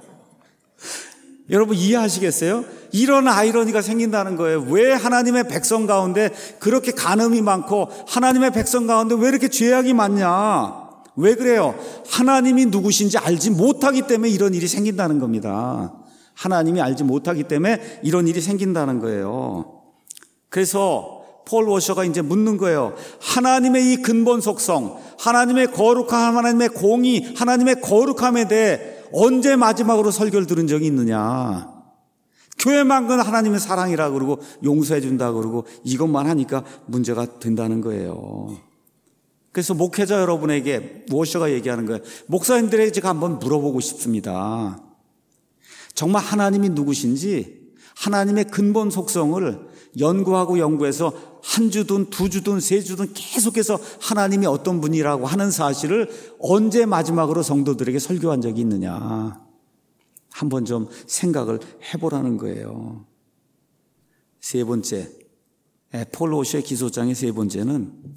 여러분 이해하시겠어요? 이런 아이러니가 생긴다는 거예요. 왜 하나님의 백성 가운데 그렇게 간음이 많고 하나님의 백성 가운데 왜 이렇게 죄악이 많냐? 왜 그래요? 하나님이 누구신지 알지 못하기 때문에 이런 일이 생긴다는 겁니다. 하나님이 알지 못하기 때문에 이런 일이 생긴다는 거예요. 그래서 폴 워셔가 이제 묻는 거예요. 하나님의 이 근본 속성, 하나님의 거룩함, 하나님의 공의, 하나님의 거룩함에 대해 언제 마지막으로 설교를 들은 적이 있느냐? 교회만 건 하나님의 사랑이라 그러고 용서해 준다 그러고 이것만 하니까 문제가 된다는 거예요. 그래서 목회자 여러분에게 워셔가 얘기하는 거예요. 목사님들에게 제가 한번 물어보고 싶습니다. 정말 하나님이 누구신지 하나님의 근본 속성을 연구하고 연구해서 한 주든 두 주든 세 주든 계속해서 하나님이 어떤 분이라고 하는 사실을 언제 마지막으로 성도들에게 설교한 적이 있느냐. 한번 좀 생각을 해보라는 거예요. 세 번째, 폴 워셔의 기소장의 세 번째는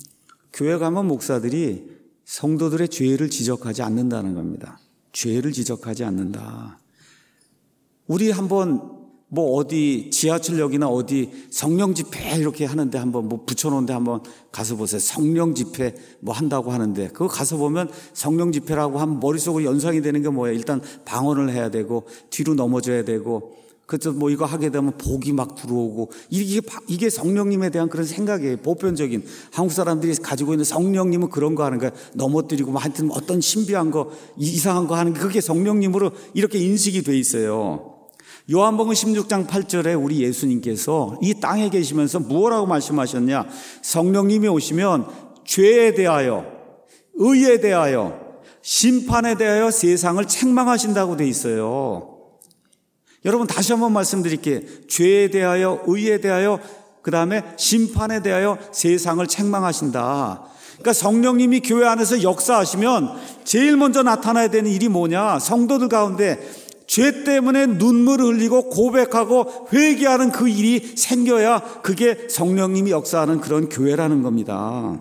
교회 가면 목사들이 성도들의 죄를 지적하지 않는다는 겁니다. 죄를 지적하지 않는다. 우리 한번 뭐 어디 지하철역이나 어디 성령 집회 이렇게 하는데 한번 뭐 붙여놓은데 한번 가서 보세요. 성령 집회 뭐 한다고 하는데 그거 가서 보면 성령 집회라고 하면 머릿속으로 연상이 되는 게 뭐예요? 일단 방언을 해야 되고 뒤로 넘어져야 되고 그래서 뭐 이거 하게 되면 복이 막 들어오고 이게 이게 성령님에 대한 그런 생각이에요. 보편적인 한국 사람들이 가지고 있는 성령님은 그런 거 하는 거야. 넘어뜨리고 뭐 하여튼 어떤 신비한 거 이상한 거 하는 게 그게 성령님으로 이렇게 인식이 돼 있어요. 요한복음 십육 장 팔 절에 우리 예수님께서 이 땅에 계시면서 무엇라고 말씀하셨냐? 성령님이 오시면 죄에 대하여, 의에 대하여, 심판에 대하여 세상을 책망하신다고 돼 있어요. 여러분 다시 한번 말씀드릴게요. 죄에 대하여, 의에 대하여, 그 다음에 심판에 대하여 세상을 책망하신다. 그러니까 성령님이 교회 안에서 역사하시면 제일 먼저 나타나야 되는 일이 뭐냐? 성도들 가운데 죄 때문에 눈물을 흘리고 고백하고 회개하는 그 일이 생겨야 그게 성령님이 역사하는 그런 교회라는 겁니다.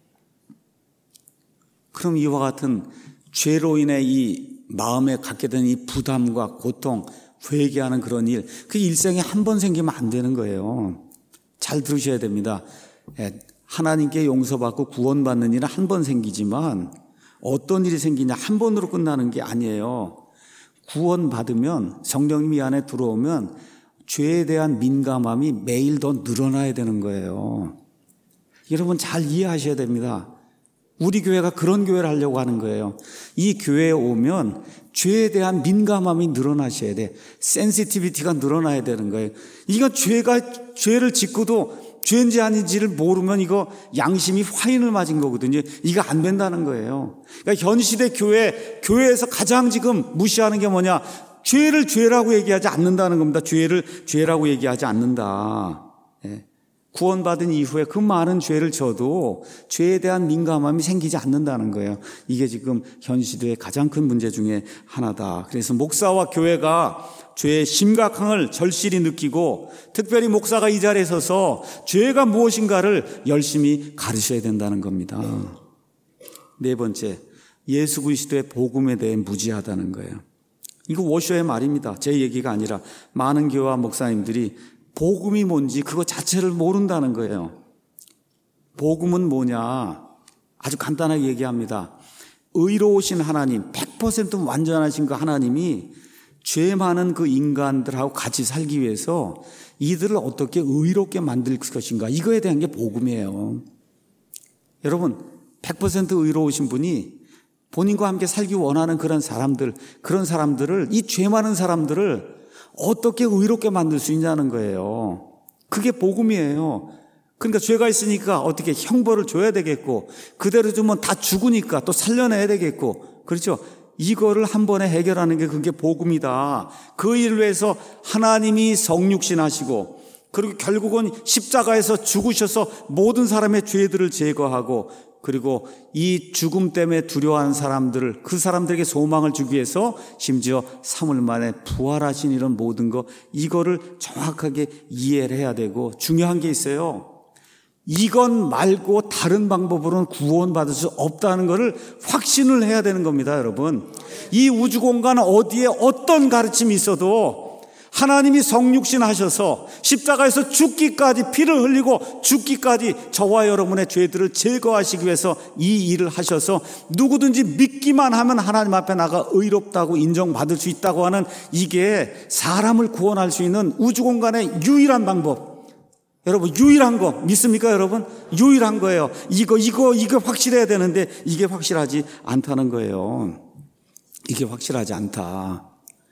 그럼 이와 같은 죄로 인해 이 마음에 갖게 된 이 부담과 고통, 회개하는 그런 일, 그게 일생에 한 번 생기면 안 되는 거예요. 잘 들으셔야 됩니다. 하나님께 용서받고 구원받는 일은 한 번 생기지만 어떤 일이 생기냐? 한 번으로 끝나는 게 아니에요. 구원받으면 성령님이 안에 들어오면 죄에 대한 민감함이 매일 더 늘어나야 되는 거예요. 여러분 잘 이해하셔야 됩니다. 우리 교회가 그런 교회를 하려고 하는 거예요. 이 교회에 오면 죄에 대한 민감함이 늘어나셔야 돼. 센시티비티가 늘어나야 되는 거예요. 이거 죄가 죄를 짓고도 죄인지 아닌지를 모르면 이거 양심이 화인을 맞은 거거든요. 이거 안 된다는 거예요. 그러니까 현 시대 교회, 교회에서 가장 지금 무시하는 게 뭐냐? 죄를 죄라고 얘기하지 않는다는 겁니다. 죄를 죄라고 얘기하지 않는다. 예. 구원받은 이후에 그 많은 죄를 져도 죄에 대한 민감함이 생기지 않는다는 거예요. 이게 지금 현 시대의 가장 큰 문제 중에 하나다. 그래서 목사와 교회가 죄의 심각함을 절실히 느끼고 특별히 목사가 이 자리에 서서 죄가 무엇인가를 열심히 가르쳐야 된다는 겁니다. 네 번째, 예수 그리스도의 복음에 대해 무지하다는 거예요. 이거 워셔의 말입니다. 제 얘기가 아니라 많은 교회와 목사님들이 복음이 뭔지 그거 자체를 모른다는 거예요. 복음은 뭐냐? 아주 간단하게 얘기합니다. 의로우신 하나님, 백 퍼센트 완전하신 그 하나님이 죄 많은 그 인간들하고 같이 살기 위해서 이들을 어떻게 의롭게 만들 것인가, 이거에 대한 게 복음이에요. 여러분 백 퍼센트 의로우신 분이 본인과 함께 살기 원하는 그런 사람들, 그런 사람들을, 이 죄 많은 사람들을 어떻게 의롭게 만들 수 있냐는 거예요. 그게 복음이에요. 그러니까 죄가 있으니까 어떻게 형벌을 줘야 되겠고, 그대로 두면 다 죽으니까 또 살려내야 되겠고, 그렇죠? 이거를 한 번에 해결하는 게 그게 복음이다. 그 일을 위해서 하나님이 성육신 하시고, 그리고 결국은 십자가에서 죽으셔서 모든 사람의 죄들을 제거하고, 그리고 이 죽음 때문에 두려워하는 사람들을, 그 사람들에게 소망을 주기 위해서 심지어 삼 일 만에 부활하신 이런 모든 거, 이거를 정확하게 이해를 해야 되고, 중요한 게 있어요. 이건 말고 다른 방법으로는 구원받을 수 없다는 것을 확신을 해야 되는 겁니다, 여러분. 이 우주 공간 어디에 어떤 가르침이 있어도 하나님이 성육신 하셔서 십자가에서 죽기까지, 피를 흘리고 죽기까지 저와 여러분의 죄들을 제거하시기 위해서 이 일을 하셔서 누구든지 믿기만 하면 하나님 앞에 나가 의롭다고 인정받을 수 있다고 하는, 이게 사람을 구원할 수 있는 우주 공간의 유일한 방법. 여러분 유일한 거 믿습니까? 여러분 유일한 거예요. 이거 이거 이거 확실해야 되는데 이게 확실하지 않다는 거예요. 이게 확실하지 않다.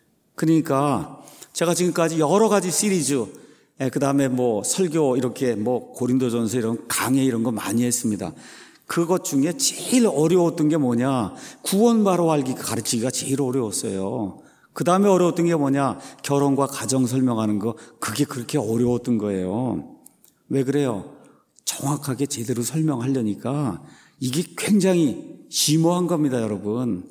그러니까 제가 지금까지 여러 가지 시리즈, 그 다음에 뭐 설교 이렇게 뭐 고린도전서 이런 강의 이런 거 많이 했습니다. 그것 중에 제일 어려웠던 게 뭐냐? 구원바로 알기 가르치기가 제일 어려웠어요. 그 다음에 어려웠던 게 뭐냐? 결혼과 가정 설명하는 거, 그게 그렇게 어려웠던 거예요. 왜 그래요? 정확하게 제대로 설명하려니까 이게 굉장히 심오한 겁니다, 여러분.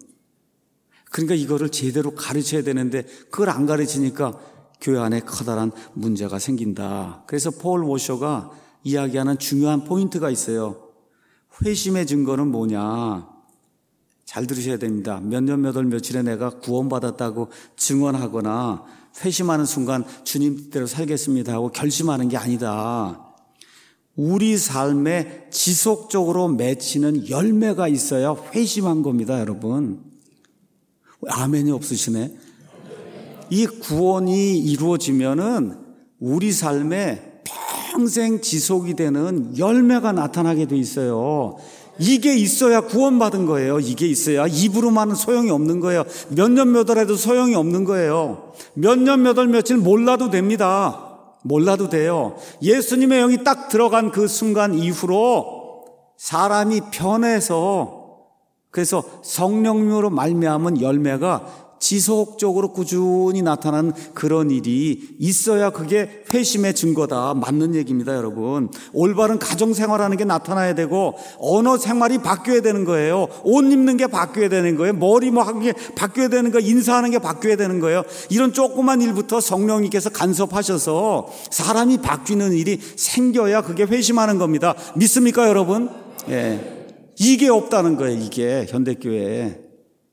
그러니까 이거를 제대로 가르쳐야 되는데 그걸 안 가르치니까 교회 안에 커다란 문제가 생긴다. 그래서 폴 워셔가 이야기하는 중요한 포인트가 있어요. 회심의 증거는 뭐냐? 잘 들으셔야 됩니다. 몇 년 몇 월 며칠에 내가 구원받았다고 증언하거나 회심하는 순간 주님 뜻대로 살겠습니다 하고 결심하는 게 아니다. 우리 삶에 지속적으로 맺히는 열매가 있어야 회심한 겁니다, 여러분. 아멘이 없으시네. 이 구원이 이루어지면은 우리 삶에 평생 지속이 되는 열매가 나타나게 돼 있어요. 이게 있어야 구원받은 거예요. 이게 있어야. 입으로만은 소용이 없는 거예요. 몇 년 몇 월 해도 소용이 없는 거예요. 몇 년 몇 월 며칠 몰라도 됩니다. 몰라도 돼요. 예수님의 영이 딱 들어간 그 순간 이후로 사람이 변해서, 그래서 성령으로 말미암은 열매가 지속적으로 꾸준히 나타나는 그런 일이 있어야 그게 회심의 증거다. 맞는 얘기입니다, 여러분. 올바른 가정생활하는 게 나타나야 되고 언어 생활이 바뀌어야 되는 거예요. 옷 입는 게 바뀌어야 되는 거예요. 머리 뭐 하는 게 바뀌어야 되는 거예요. 인사하는 게 바뀌어야 되는 거예요. 이런 조그만 일부터 성령님께서 간섭하셔서 사람이 바뀌는 일이 생겨야 그게 회심하는 겁니다. 믿습니까, 여러분? 예. 이게 없다는 거예요, 이게 현대교회에.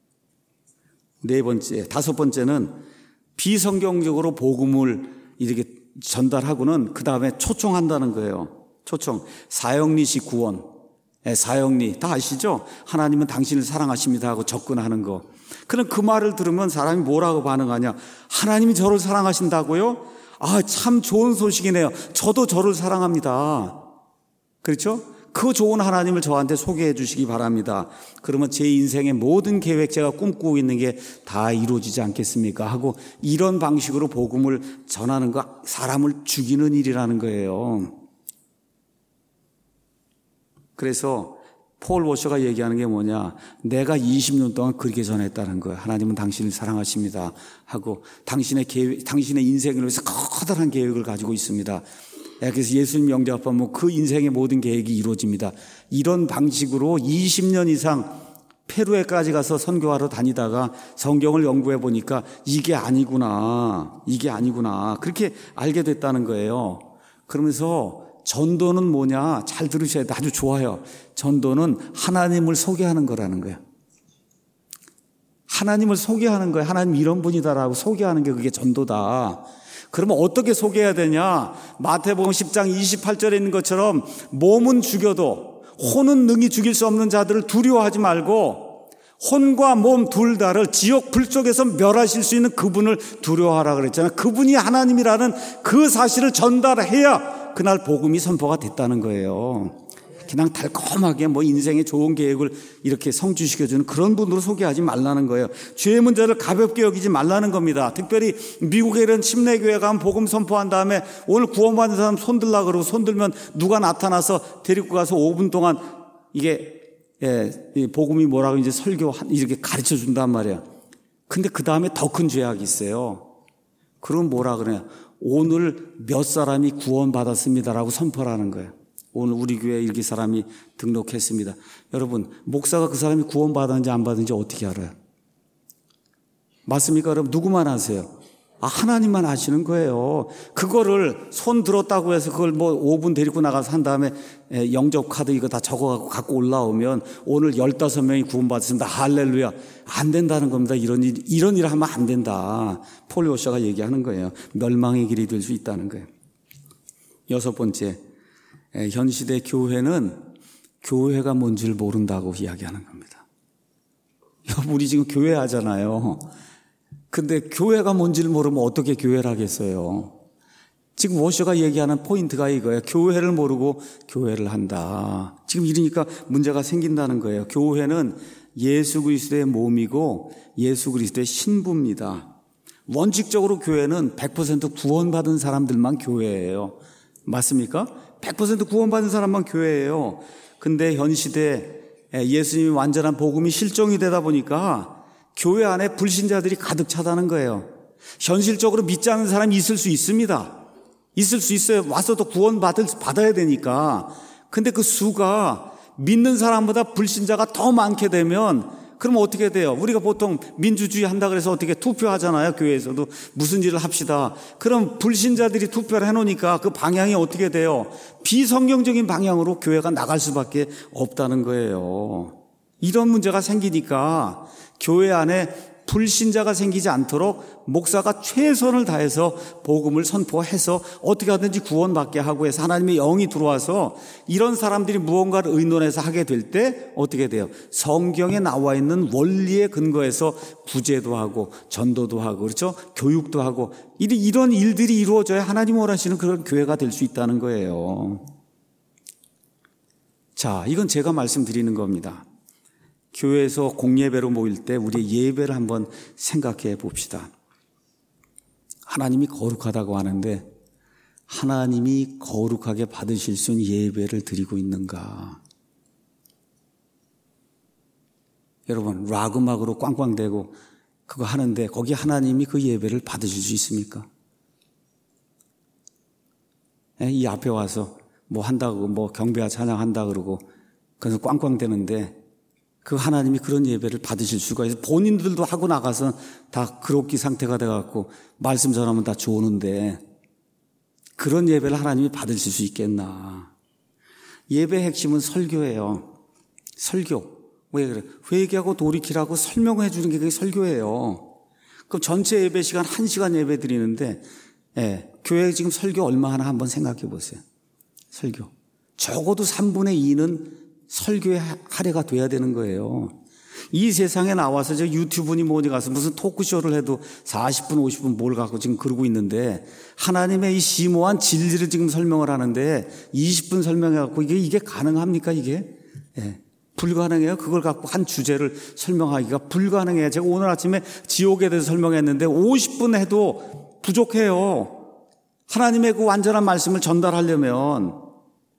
네 번째, 다섯 번째는 비성경적으로 복음을 이렇게 전달하고는 그 다음에 초청한다는 거예요. 초청. 사형리식 구원. 네, 사형리. 다 아시죠? 하나님은 당신을 사랑하십니다 하고 접근하는 거. 그럼 그 말을 들으면 사람이 뭐라고 반응하냐? 하나님이 저를 사랑하신다고요? 아, 참 좋은 소식이네요. 저도 저를 사랑합니다. 그렇죠? 그 좋은 하나님을 저한테 소개해 주시기 바랍니다. 그러면 제 인생의 모든 계획, 제가 꿈꾸고 있는 게 다 이루어지지 않겠습니까? 하고 이런 방식으로 복음을 전하는 거 사람을 죽이는 일이라는 거예요. 그래서 폴 워셔가 얘기하는 게 뭐냐? 내가 이십 년 동안 그렇게 전했다는 거예요. 하나님은 당신을 사랑하십니다 하고 당신의 계획, 당신의 인생을 위해서 커다란 계획을 가지고 있습니다. 그래서 예수님 영접하면 그 인생의 모든 계획이 이루어집니다. 이런 방식으로 이십 년 이상 페루에까지 가서 선교하러 다니다가 성경을 연구해 보니까 이게 아니구나, 이게 아니구나 그렇게 알게 됐다는 거예요. 그러면서 전도는 뭐냐? 잘 들으셔야 돼. 아주 좋아요. 전도는 하나님을 소개하는 거라는 거예요. 하나님을 소개하는 거예요. 하나님 이런 분이다라고 소개하는 게 그게 전도다. 그러면 어떻게 소개해야 되냐? 마태복음 십 장 이십팔 절에 있는 것처럼 몸은 죽여도 혼은 능히 죽일 수 없는 자들을 두려워하지 말고 혼과 몸 둘 다를 지옥 불 속에서 멸하실 수 있는 그분을 두려워하라 그랬잖아요. 그분이 하나님이라는 그 사실을 전달해야 그날 복음이 선포가 됐다는 거예요. 그냥 달콤하게 뭐 인생의 좋은 계획을 이렇게 성취시켜주는 그런 분으로 소개하지 말라는 거예요. 죄의 문제를 가볍게 여기지 말라는 겁니다. 특별히 미국에 이런 침례교회 가면 복음 선포한 다음에 오늘 구원받은 사람 손들라 그러고 손들면 누가 나타나서 데리고 가서 오 분 동안 이게 예, 복음이 뭐라고 이제 설교 이렇게 가르쳐 준단 말이에요. 근데 그 다음에 더 큰 죄악이 있어요. 그럼 뭐라 그래요? 오늘 몇 사람이 구원받았습니다라고 선포하는 거예요. 오늘 우리 교회에 이렇게 사람이 등록했습니다. 여러분, 목사가 그 사람이 구원받았는지 안 받았는지 어떻게 알아요? 맞습니까? 여러분, 누구만 아세요? 아, 하나님만 아시는 거예요. 그거를 손 들었다고 해서 그걸 뭐 오 분 데리고 나가서 한 다음에 영접 카드 이거 다 적어갖고 갖고 올라오면 오늘 열다섯 명이 구원받았습니다. 할렐루야. 안 된다는 겁니다. 이런 일, 이런 일을 하면 안 된다. 폴 워셔가 얘기하는 거예요. 멸망의 길이 될 수 있다는 거예요. 여섯 번째. 현 시대 교회는 교회가 뭔지를 모른다고 이야기하는 겁니다. 우리 지금 교회 하잖아요. 근데 교회가 뭔지를 모르면 어떻게 교회를 하겠어요? 지금 워셔가 얘기하는 포인트가 이거예요. 교회를 모르고 교회를 한다. 지금 이러니까 문제가 생긴다는 거예요. 교회는 예수 그리스도의 몸이고 예수 그리스도의 신부입니다. 원칙적으로 교회는 백 퍼센트 구원받은 사람들만 교회예요. 맞습니까? 백 퍼센트 구원받은 사람만 교회예요. 근데 현 시대에 예수님이 완전한 복음이 실종이 되다 보니까 교회 안에 불신자들이 가득 차다는 거예요. 현실적으로 믿지 않는 사람이 있을 수 있습니다. 있을 수 있어요. 와서 또 구원받을, 받아야 되니까. 근데 그 수가 믿는 사람보다 불신자가 더 많게 되면 그럼 어떻게 돼요? 우리가 보통 민주주의 한다 그래서 어떻게 투표하잖아요. 교회에서도 무슨 일을 합시다. 그럼 불신자들이 투표를 해놓으니까 그 방향이 어떻게 돼요? 비성경적인 방향으로 교회가 나갈 수밖에 없다는 거예요. 이런 문제가 생기니까 교회 안에 불신자가 생기지 않도록 목사가 최선을 다해서 복음을 선포해서 어떻게 하든지 구원받게 하고 해서 하나님의 영이 들어와서 이런 사람들이 무언가를 의논해서 하게 될 때 어떻게 돼요? 성경에 나와 있는 원리에 근거해서 구제도 하고 전도도 하고 그렇죠? 교육도 하고 이런 일들이 이루어져야 하나님 원하시는 그런 교회가 될 수 있다는 거예요. 자, 이건 제가 말씀드리는 겁니다. 교회에서 공예배로 모일 때 우리의 예배를 한번 생각해 봅시다. 하나님이 거룩하다고 하는데 하나님이 거룩하게 받으실 수 있는 예배를 드리고 있는가? 여러분, 락 음악으로 꽝꽝대고 그거 하는데 거기 하나님이 그 예배를 받으실 수 있습니까? 이 앞에 와서 뭐 한다고 뭐 경배와 찬양한다 그러고 그래서 꽝꽝대는데 그 하나님이 그런 예배를 받으실 수가 있어요. 본인들도 하고 나가서 다 그럭기 상태가 돼갖고 말씀 전하면 다 좋은데 그런 예배를 하나님이 받으실 수 있겠나. 예배의 핵심은 설교예요. 설교. 왜 그래? 회개하고 돌이키라고 설명해 주는 게 그게 설교예요. 그럼 전체 예배 시간 한 시간 예배 드리는데 예, 교회 지금 설교 얼마 하나 한번 생각해 보세요. 설교. 적어도 삼분의 이는 설교의 할애가 돼야 되는 거예요. 이 세상에 나와서 저 유튜브니 뭐니 가서 무슨 토크쇼를 해도 사십 분, 오십 분 뭘 갖고 지금 그러고 있는데 하나님의 이 심오한 진리를 지금 설명을 하는데 이십 분 설명해갖고 이게, 이게 가능합니까, 이게? 예. 불가능해요. 그걸 갖고 한 주제를 설명하기가 불가능해요. 제가 오늘 아침에 지옥에 대해서 설명했는데 오십 분 해도 부족해요. 하나님의 그 완전한 말씀을 전달하려면.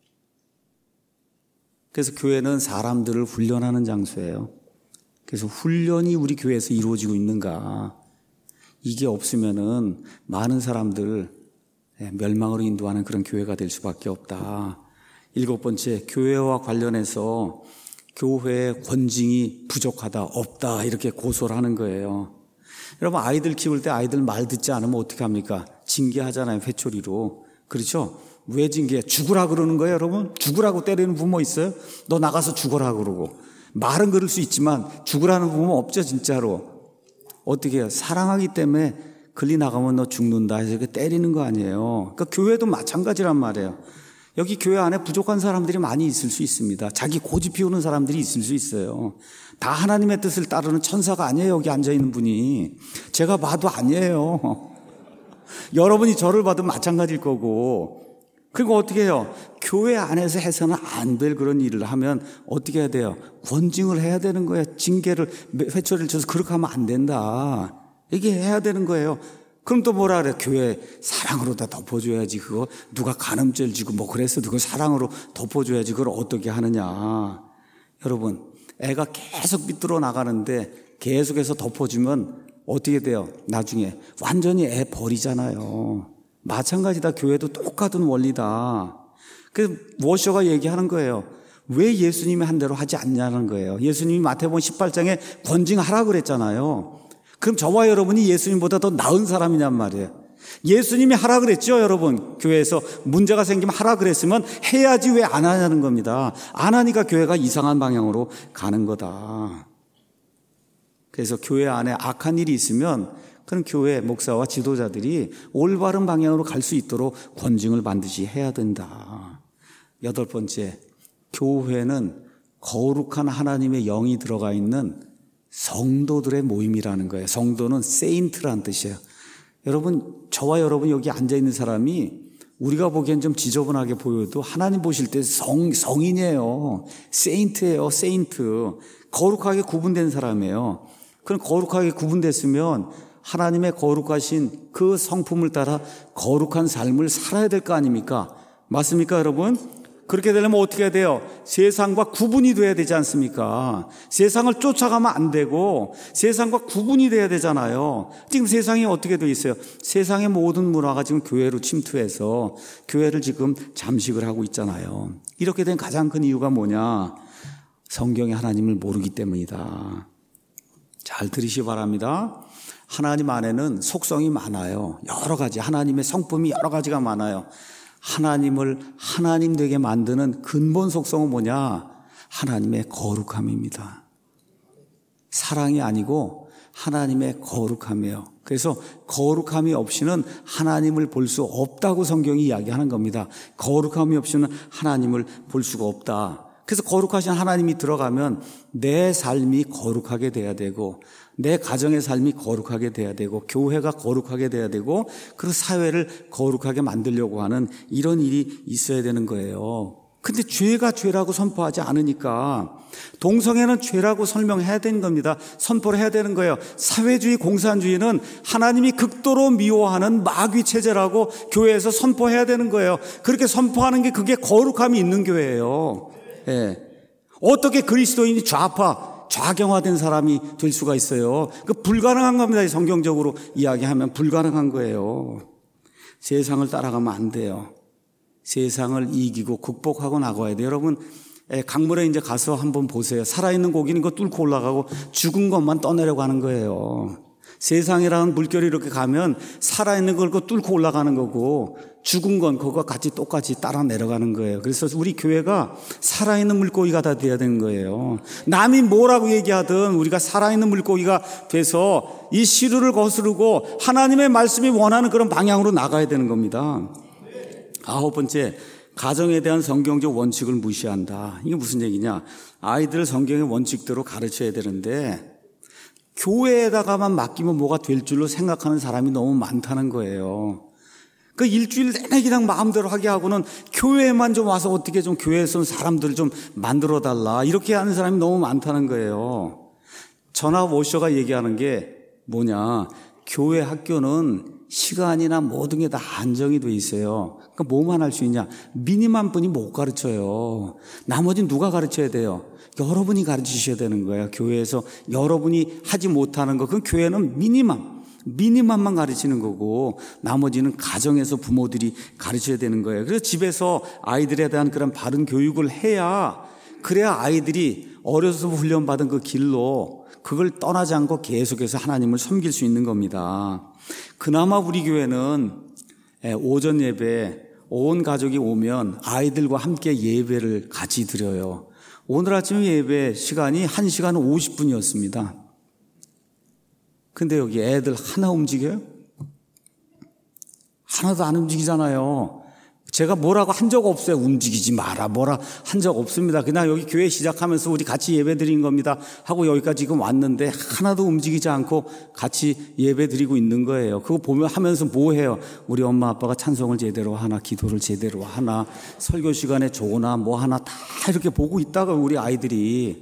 그래서 교회는 사람들을 훈련하는 장소예요. 그래서 훈련이 우리 교회에서 이루어지고 있는가. 이게 없으면은 많은 사람들 멸망으로 인도하는 그런 교회가 될 수밖에 없다. 일곱 번째, 교회와 관련해서 교회의 권징이 부족하다, 없다 이렇게 고소를 하는 거예요. 여러분, 아이들 키울 때 아이들 말 듣지 않으면 어떻게 합니까? 징계하잖아요, 회초리로. 그렇죠? 왜 징계해? 죽으라 그러는 거예요, 여러분? 죽으라고 때리는 부모 있어요? 너 나가서 죽어라 그러고. 말은 그럴 수 있지만 죽으라는 부모 없죠, 진짜로. 어떻게 해요? 사랑하기 때문에 걸리 나가면 너 죽는다 해서 이렇게 때리는 거 아니에요. 그러니까 교회도 마찬가지란 말이에요. 여기 교회 안에 부족한 사람들이 많이 있을 수 있습니다. 자기 고집 피우는 사람들이 있을 수 있어요. 다 하나님의 뜻을 따르는 천사가 아니에요, 여기 앉아있는 분이. 제가 봐도 아니에요. 여러분이 저를 봐도 마찬가지일 거고. 그리고 어떻게 해요? 교회 안에서 해서는 안 될 그런 일을 하면 어떻게 해야 돼요? 권징을 해야 되는 거예요. 징계를, 회초리를 쳐서 그렇게 하면 안 된다. 이게 해야 되는 거예요. 그럼 또 뭐라 그래? 교회 사랑으로 다 덮어줘야지. 그거 누가 간음죄를 지고 뭐 그래서 그걸 사랑으로 덮어줘야지. 그걸 어떻게 하느냐. 여러분, 애가 계속 삐뚤어 나가는데 계속해서 덮어주면 어떻게 돼요? 나중에 완전히 애 버리잖아요. 마찬가지다. 교회도 똑같은 원리다. 그 워셔가 얘기하는 거예요. 왜 예수님이 한 대로 하지 않냐는 거예요. 예수님이 마태복음 십팔 장에 권징하라 그랬잖아요. 그럼 저와 여러분이 예수님보다 더 나은 사람이냔 말이에요. 예수님이 하라 그랬죠, 여러분. 교회에서 문제가 생기면 하라 그랬으면 해야지 왜 안 하냐는 겁니다. 안 하니까 교회가 이상한 방향으로 가는 거다. 그래서 교회 안에 악한 일이 있으면 그런 교회 목사와 지도자들이 올바른 방향으로 갈 수 있도록 권징을 반드시 해야 된다. 여덟 번째, 교회는 거룩한 하나님의 영이 들어가 있는 성도들의 모임이라는 거예요. 성도는 세인트라는 뜻이에요. 여러분, 저와 여러분 여기 앉아있는 사람이 우리가 보기엔 좀 지저분하게 보여도 하나님 보실 때 성, 성인이에요. 세인트예요. 세인트. 거룩하게 구분된 사람이에요. 그럼 거룩하게 구분됐으면 하나님의 거룩하신 그 성품을 따라 거룩한 삶을 살아야 될 거 아닙니까? 맞습니까, 여러분? 그렇게 되려면 어떻게 해야 돼요? 세상과 구분이 돼야 되지 않습니까? 세상을 쫓아가면 안 되고 세상과 구분이 돼야 되잖아요. 지금 세상이 어떻게 돼 있어요? 세상의 모든 문화가 지금 교회로 침투해서 교회를 지금 잠식을 하고 있잖아요. 이렇게 된 가장 큰 이유가 뭐냐? 성경의 하나님을 모르기 때문이다. 잘 들으시기 바랍니다. 하나님 안에는 속성이 많아요. 여러 가지, 하나님의 성품이 여러 가지가 많아요. 하나님을 하나님 되게 만드는 근본 속성은 뭐냐? 하나님의 거룩함입니다. 사랑이 아니고 하나님의 거룩함이에요. 그래서 거룩함이 없이는 하나님을 볼 수 없다고 성경이 이야기하는 겁니다. 거룩함이 없이는 하나님을 볼 수가 없다. 그래서 거룩하신 하나님이 들어가면 내 삶이 거룩하게 돼야 되고, 내 가정의 삶이 거룩하게 돼야 되고, 교회가 거룩하게 돼야 되고, 그리고 사회를 거룩하게 만들려고 하는 이런 일이 있어야 되는 거예요. 근데 죄가 죄라고 선포하지 않으니까 동성애는 죄라고 설명해야 되는 겁니다. 선포를 해야 되는 거예요. 사회주의, 공산주의는 하나님이 극도로 미워하는 마귀 체제라고 교회에서 선포해야 되는 거예요. 그렇게 선포하는 게 그게 거룩함이 있는 교회예요. 예. 어떻게 그리스도인이 좌파, 좌경화된 사람이 될 수가 있어요? 그 불가능한 겁니다. 성경적으로 이야기하면 불가능한 거예요. 세상을 따라가면 안 돼요. 세상을 이기고 극복하고 나가야 돼요. 여러분, 강물에 이제 가서 한번 보세요. 살아있는 고기는 이거 뚫고 올라가고 죽은 것만 떠내려가는 거예요. 세상이라는 물결이 이렇게 가면 살아있는 걸 뚫고 올라가는 거고, 죽은 건 그거와 같이 똑같이 따라 내려가는 거예요. 그래서 우리 교회가 살아있는 물고기가 다 돼야 되는 거예요. 남이 뭐라고 얘기하든 우리가 살아있는 물고기가 돼서 이 시루를 거스르고 하나님의 말씀이 원하는 그런 방향으로 나가야 되는 겁니다. 아홉 번째, 가정에 대한 성경적 원칙을 무시한다. 이게 무슨 얘기냐? 아이들을 성경의 원칙대로 가르쳐야 되는데 교회에다가만 맡기면 뭐가 될 줄로 생각하는 사람이 너무 많다는 거예요. 그 일주일 내내 그냥 마음대로 하게 하고는 교회에만 좀 와서 어떻게 좀 교회에서 사람들을 좀 만들어 달라, 이렇게 하는 사람이 너무 많다는 거예요. 전하 워셔가 얘기하는 게 뭐냐? 교회 학교는 시간이나 모든 게 다 안정이 돼 있어요. 그러니까 뭐만 할 수 있냐? 미니만 분이 못 가르쳐요. 나머지는 누가 가르쳐야 돼요? 여러분이 가르치셔야 되는 거예요. 교회에서 여러분이 하지 못하는 거, 그 교회는 미니만, 미니만만 가르치는 거고, 나머지는 가정에서 부모들이 가르쳐야 되는 거예요. 그래서 집에서 아이들에 대한 그런 바른 교육을 해야, 그래야 아이들이 어려서 훈련받은 그 길로 그걸 떠나지 않고 계속해서 하나님을 섬길 수 있는 겁니다. 그나마 우리 교회는 오전 예배, 온 가족이 오면 아이들과 함께 예배를 같이 드려요. 오늘 아침 예배 시간이 한 시간 오십 분이었습니다. 근데 여기 애들 하나 움직여요? 하나도 안 움직이잖아요. 제가 뭐라고 한 적 없어요. 움직이지 마라, 뭐라 한 적 없습니다. 그냥 여기 교회 시작하면서 우리 같이 예배 드린 겁니다 하고 여기까지 지금 왔는데 하나도 움직이지 않고 같이 예배 드리고 있는 거예요. 그거 보면 하면서 뭐 해요? 우리 엄마 아빠가 찬송을 제대로 하나, 기도를 제대로 하나, 설교 시간에 좋으나 뭐 하나 다 이렇게 보고 있다가 우리 아이들이.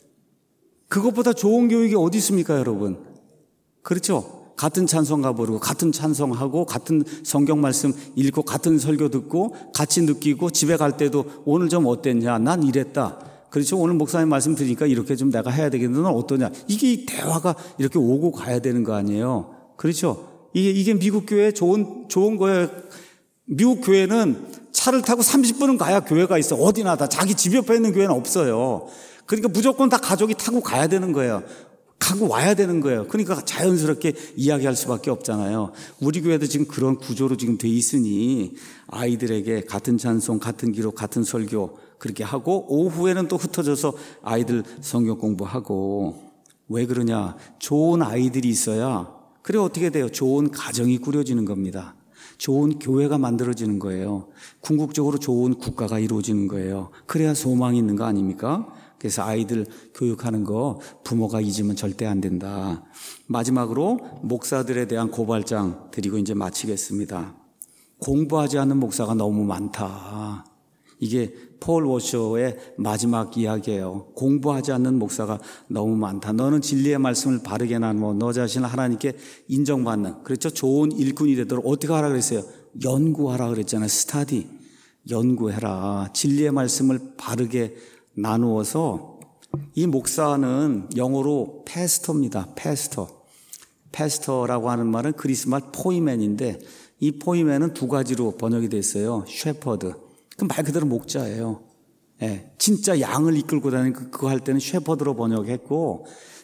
그것보다 좋은 교육이 어디 있습니까, 여러분? 그렇죠? 같은 찬송가 부르고 같은 찬송하고 같은 성경 말씀 읽고 같은 설교 듣고 같이 느끼고 집에 갈 때도 오늘 좀 어땠냐? 난 이랬다. 그렇죠? 오늘 목사님 말씀 드리니까 이렇게 좀 내가 해야 되겠는데 넌 어떠냐? 이게 대화가 이렇게 오고 가야 되는 거 아니에요? 그렇죠? 이게, 이게 미국 교회 좋은, 좋은 거예요. 미국 교회는 차를 타고 삼십 분은 가야 교회가 있어. 어디나 다. 자기 집 옆에 있는 교회는 없어요. 그러니까 무조건 다 가족이 타고 가야 되는 거예요. 가고 와야 되는 거예요. 그러니까 자연스럽게 이야기할 수밖에 없잖아요. 우리 교회도 지금 그런 구조로 지금 돼 있으니 아이들에게 같은 찬송, 같은 기록, 같은 설교 그렇게 하고 오후에는 또 흩어져서 아이들 성경 공부하고. 왜 그러냐? 좋은 아이들이 있어야 그래 어떻게 돼요? 좋은 가정이 꾸려지는 겁니다. 좋은 교회가 만들어지는 거예요. 궁극적으로 좋은 국가가 이루어지는 거예요. 그래야 소망이 있는 거 아닙니까? 그래서 아이들 교육하는 거 부모가 잊으면 절대 안 된다. 마지막으로 목사들에 대한 고발장 드리고 이제 마치겠습니다. 공부하지 않는 목사가 너무 많다. 이게 폴 워셔의 마지막 이야기예요. 공부하지 않는 목사가 너무 많다. 너는 진리의 말씀을 바르게 나누어 너 자신을 하나님께 인정받는, 그렇죠? 좋은 일꾼이 되도록 어떻게 하라 그랬어요? 연구하라 그랬잖아요. 스타디. 연구해라. 진리의 말씀을 바르게 나누어서. 이 목사는 영어로 패스터입니다. 패스터. 패스터라고 하는 말은 그리스 말 포이맨인데 이 포이맨은 두 가지로 번역이 됐어요. 셰퍼드. 그 말 그대로 목자예요. 예, 진짜 양을 이끌고 다니는 그거 할 때는 셰퍼드로 번역했고,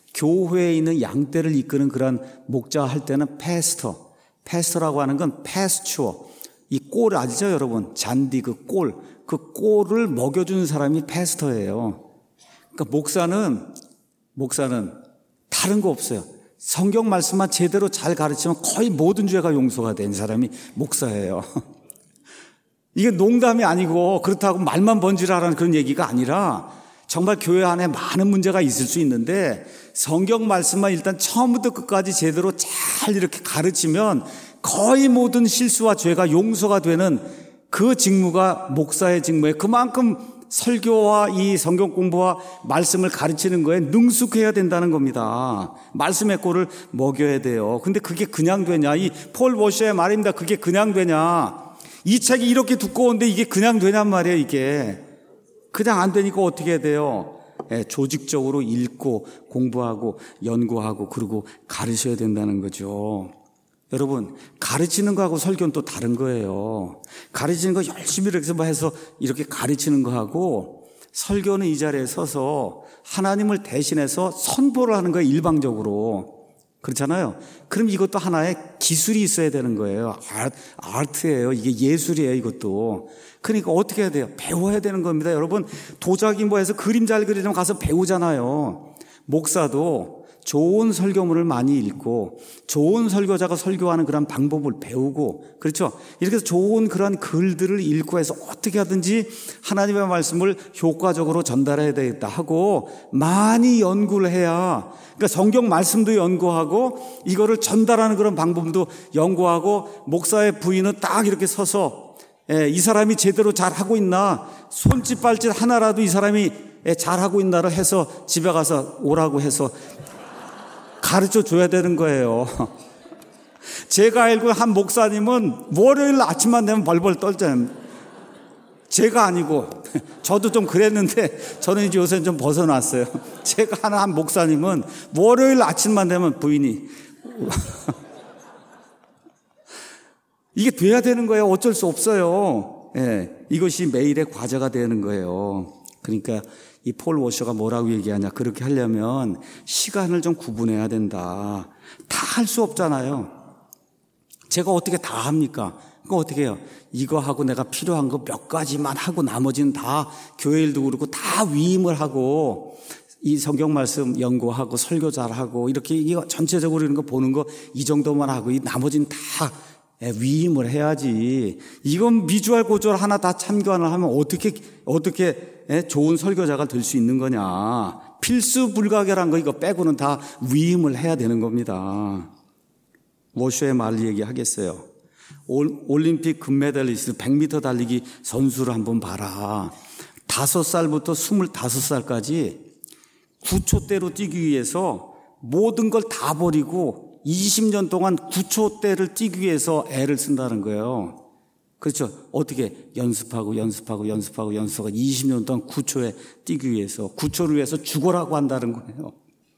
교회에 있는 양떼를 이끄는 그런 목자 할 때는 패스터, 패스터라고 하는 건 패스추어, 이 꼴 아시죠 여러분? 잔디 그 꼴, 그 꼴을 먹여주는 사람이 패스터예요. 그러니까 목사는 목사는 다른 거 없어요. 성경 말씀만 제대로 잘 가르치면 거의 모든 죄가 용서가 된 사람이 목사예요. 이게 농담이 아니고 그렇다고 말만 번지라라는 그런 얘기가 아니라 정말 교회 안에 많은 문제가 있을 수 있는데 성경 말씀만 일단 처음부터 끝까지 제대로 잘 이렇게 가르치면 거의 모든 실수와 죄가 용서가 되는 그 직무가 목사의 직무에 그만큼 설교와 이 성경 공부와 말씀을 가르치는 거에 능숙해야 된다는 겁니다. 말씀의 꼴을 먹여야 돼요. 근데 그게 그냥 되냐? 이 폴 워셔의 말입니다. 그게 그냥 되냐? 이 책이 이렇게 두꺼운데 이게 그냥 되냔 말이에요. 이게 그냥 안 되니까 어떻게 해야 돼요? 예, 조직적으로 읽고 공부하고 연구하고 그리고 가르쳐야 된다는 거죠. 여러분, 가르치는 거하고 설교는 또 다른 거예요. 가르치는 거 열심히 이렇게 해서 이렇게 가르치는 거하고 설교는 이 자리에 서서 하나님을 대신해서 선포를 하는 거예요. 일방적으로. 그렇잖아요. 그럼 이것도 하나의 기술이 있어야 되는 거예요. 아트, 아트예요. 이게 예술이에요. 이것도. 그러니까 어떻게 해야 돼요? 배워야 되는 겁니다. 여러분, 도자기 뭐 해서 그림 잘 그리려면 가서 배우잖아요. 목사도 좋은 설교문을 많이 읽고 좋은 설교자가 설교하는 그런 방법을 배우고 그렇죠. 이렇게 해서 좋은 그런 글들을 읽고 해서 어떻게 하든지 하나님의 말씀을 효과적으로 전달해야 되겠다 하고 많이 연구를 해야 그러니까 성경 말씀도 연구하고 이거를 전달하는 그런 방법도 연구하고 목사의 부인은 딱 이렇게 서서 예, 이 사람이 제대로 잘하고 있나 손짓 발짓 하나라도 이 사람이 예, 잘하고 있나를 해서 집에 가서 오라고 해서 가르쳐 줘야 되는 거예요. 제가 알고 한 목사님은 월요일 아침만 되면 벌벌 떨잖아요. 제가 아니고 저도 좀 그랬는데 저는 이제 요새 좀 벗어났어요. 제가 하는 한 목사님은 월요일 아침만 되면 부인이 이게 돼야 되는 거예요. 어쩔 수 없어요. 예, 이것이 매일의 과제가 되는 거예요. 그러니까 이 폴 워셔가 뭐라고 얘기하냐. 그렇게 하려면 시간을 좀 구분해야 된다. 다 할 수 없잖아요. 제가 어떻게 다 합니까? 그거 어떻게 해요? 이거 하고 내가 필요한 거 몇 가지만 하고 나머지는 다 교회 일도 그렇고 다 위임을 하고 이 성경 말씀 연구하고 설교 잘하고 이렇게 이거 전체적으로 이런 거 보는 거 이 정도만 하고 이 나머지는 다 위임을 해야지. 이건 미주알 고주알 하나 다 참관을 하면 어떻게 어떻게 좋은 설교자가 될 수 있는 거냐. 필수 불가결한 거 이거 빼고는 다 위임을 해야 되는 겁니다. 워셔의 말을 얘기하겠어요. 올림픽 금메달리스트 백 미터 달리기 선수를 한번 봐라. 다섯 살부터 스물다섯 살까지 구 초대로 뛰기 위해서 모든 걸 다 버리고 이십 년 동안 구 초대를 뛰기 위해서 애를 쓴다는 거예요. 그렇죠. 어떻게 연습하고 연습하고 연습하고 연습하고 이십 년 동안 구 초에 뛰기 위해서 구 초를 위해서 죽어라고 한다는 거예요.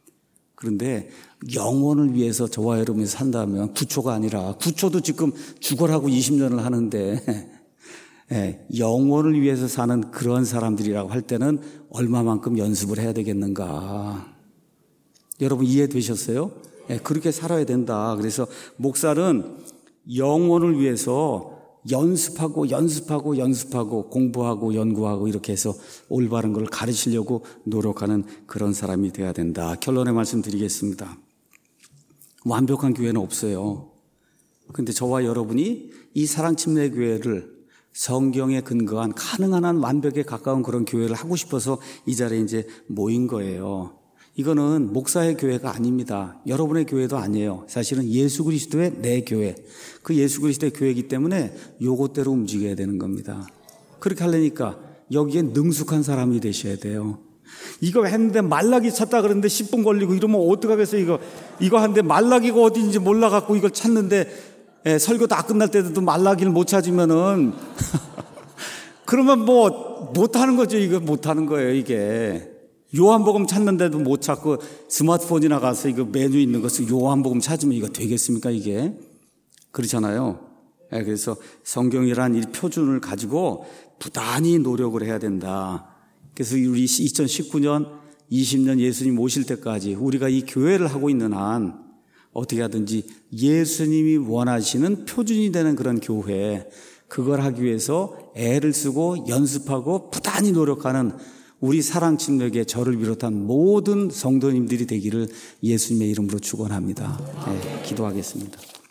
그런데 영혼을 위해서 저와 여러분이 산다면 구 초가 아니라 구 초도 지금 죽어라고 이십 년을 하는데 예, 영혼을 위해서 사는 그런 사람들이라고 할 때는 얼마만큼 연습을 해야 되겠는가. 여러분 이해되셨어요? 예, 그렇게 살아야 된다. 그래서 목사는 영혼을 위해서 연습하고 연습하고 연습하고 공부하고 연구하고 이렇게 해서 올바른 걸 가르치려고 노력하는 그런 사람이 돼야 된다. 결론의 말씀 드리겠습니다. 완벽한 교회는 없어요. 그런데 저와 여러분이 이 사랑침례교회를 성경에 근거한 가능한 한 완벽에 가까운 그런 교회를 하고 싶어서 이 자리에 이제 모인 거예요. 이거는 목사의 교회가 아닙니다. 여러분의 교회도 아니에요. 사실은 예수 그리스도의 내 교회. 그 예수 그리스도의 교회이기 때문에 요것대로 움직여야 되는 겁니다. 그렇게 하려니까 여기에 능숙한 사람이 되셔야 돼요. 이거 했는데 말라기 찾다 그러는데 십 분 걸리고 이러면 어떡하겠어요. 이거 이거 하는데 말라기가 어딘지 몰라갖고 이걸 찾는데 예, 설교 다 끝날 때도 말라기를 못 찾으면은 그러면 뭐 못하는 거죠. 이거 못하는 거예요. 이게 요한복음 찾는데도 못 찾고 스마트폰이나 가서 이거 메뉴 있는 것을 요한복음 찾으면 이거 되겠습니까? 이게 그렇잖아요. 예, 그래서 성경이란 이 표준을 가지고 부단히 노력을 해야 된다. 그래서 우리 이천십구 년 이십 년 예수님 오실 때까지 우리가 이 교회를 하고 있는 한 어떻게 하든지 예수님이 원하시는 표준이 되는 그런 교회, 그걸 하기 위해서 애를 쓰고 연습하고 부단히 노력하는 우리 사랑침례교회 저를 비롯한 모든 성도님들이 되기를 예수님의 이름으로 축원합니다. 네, 기도하겠습니다.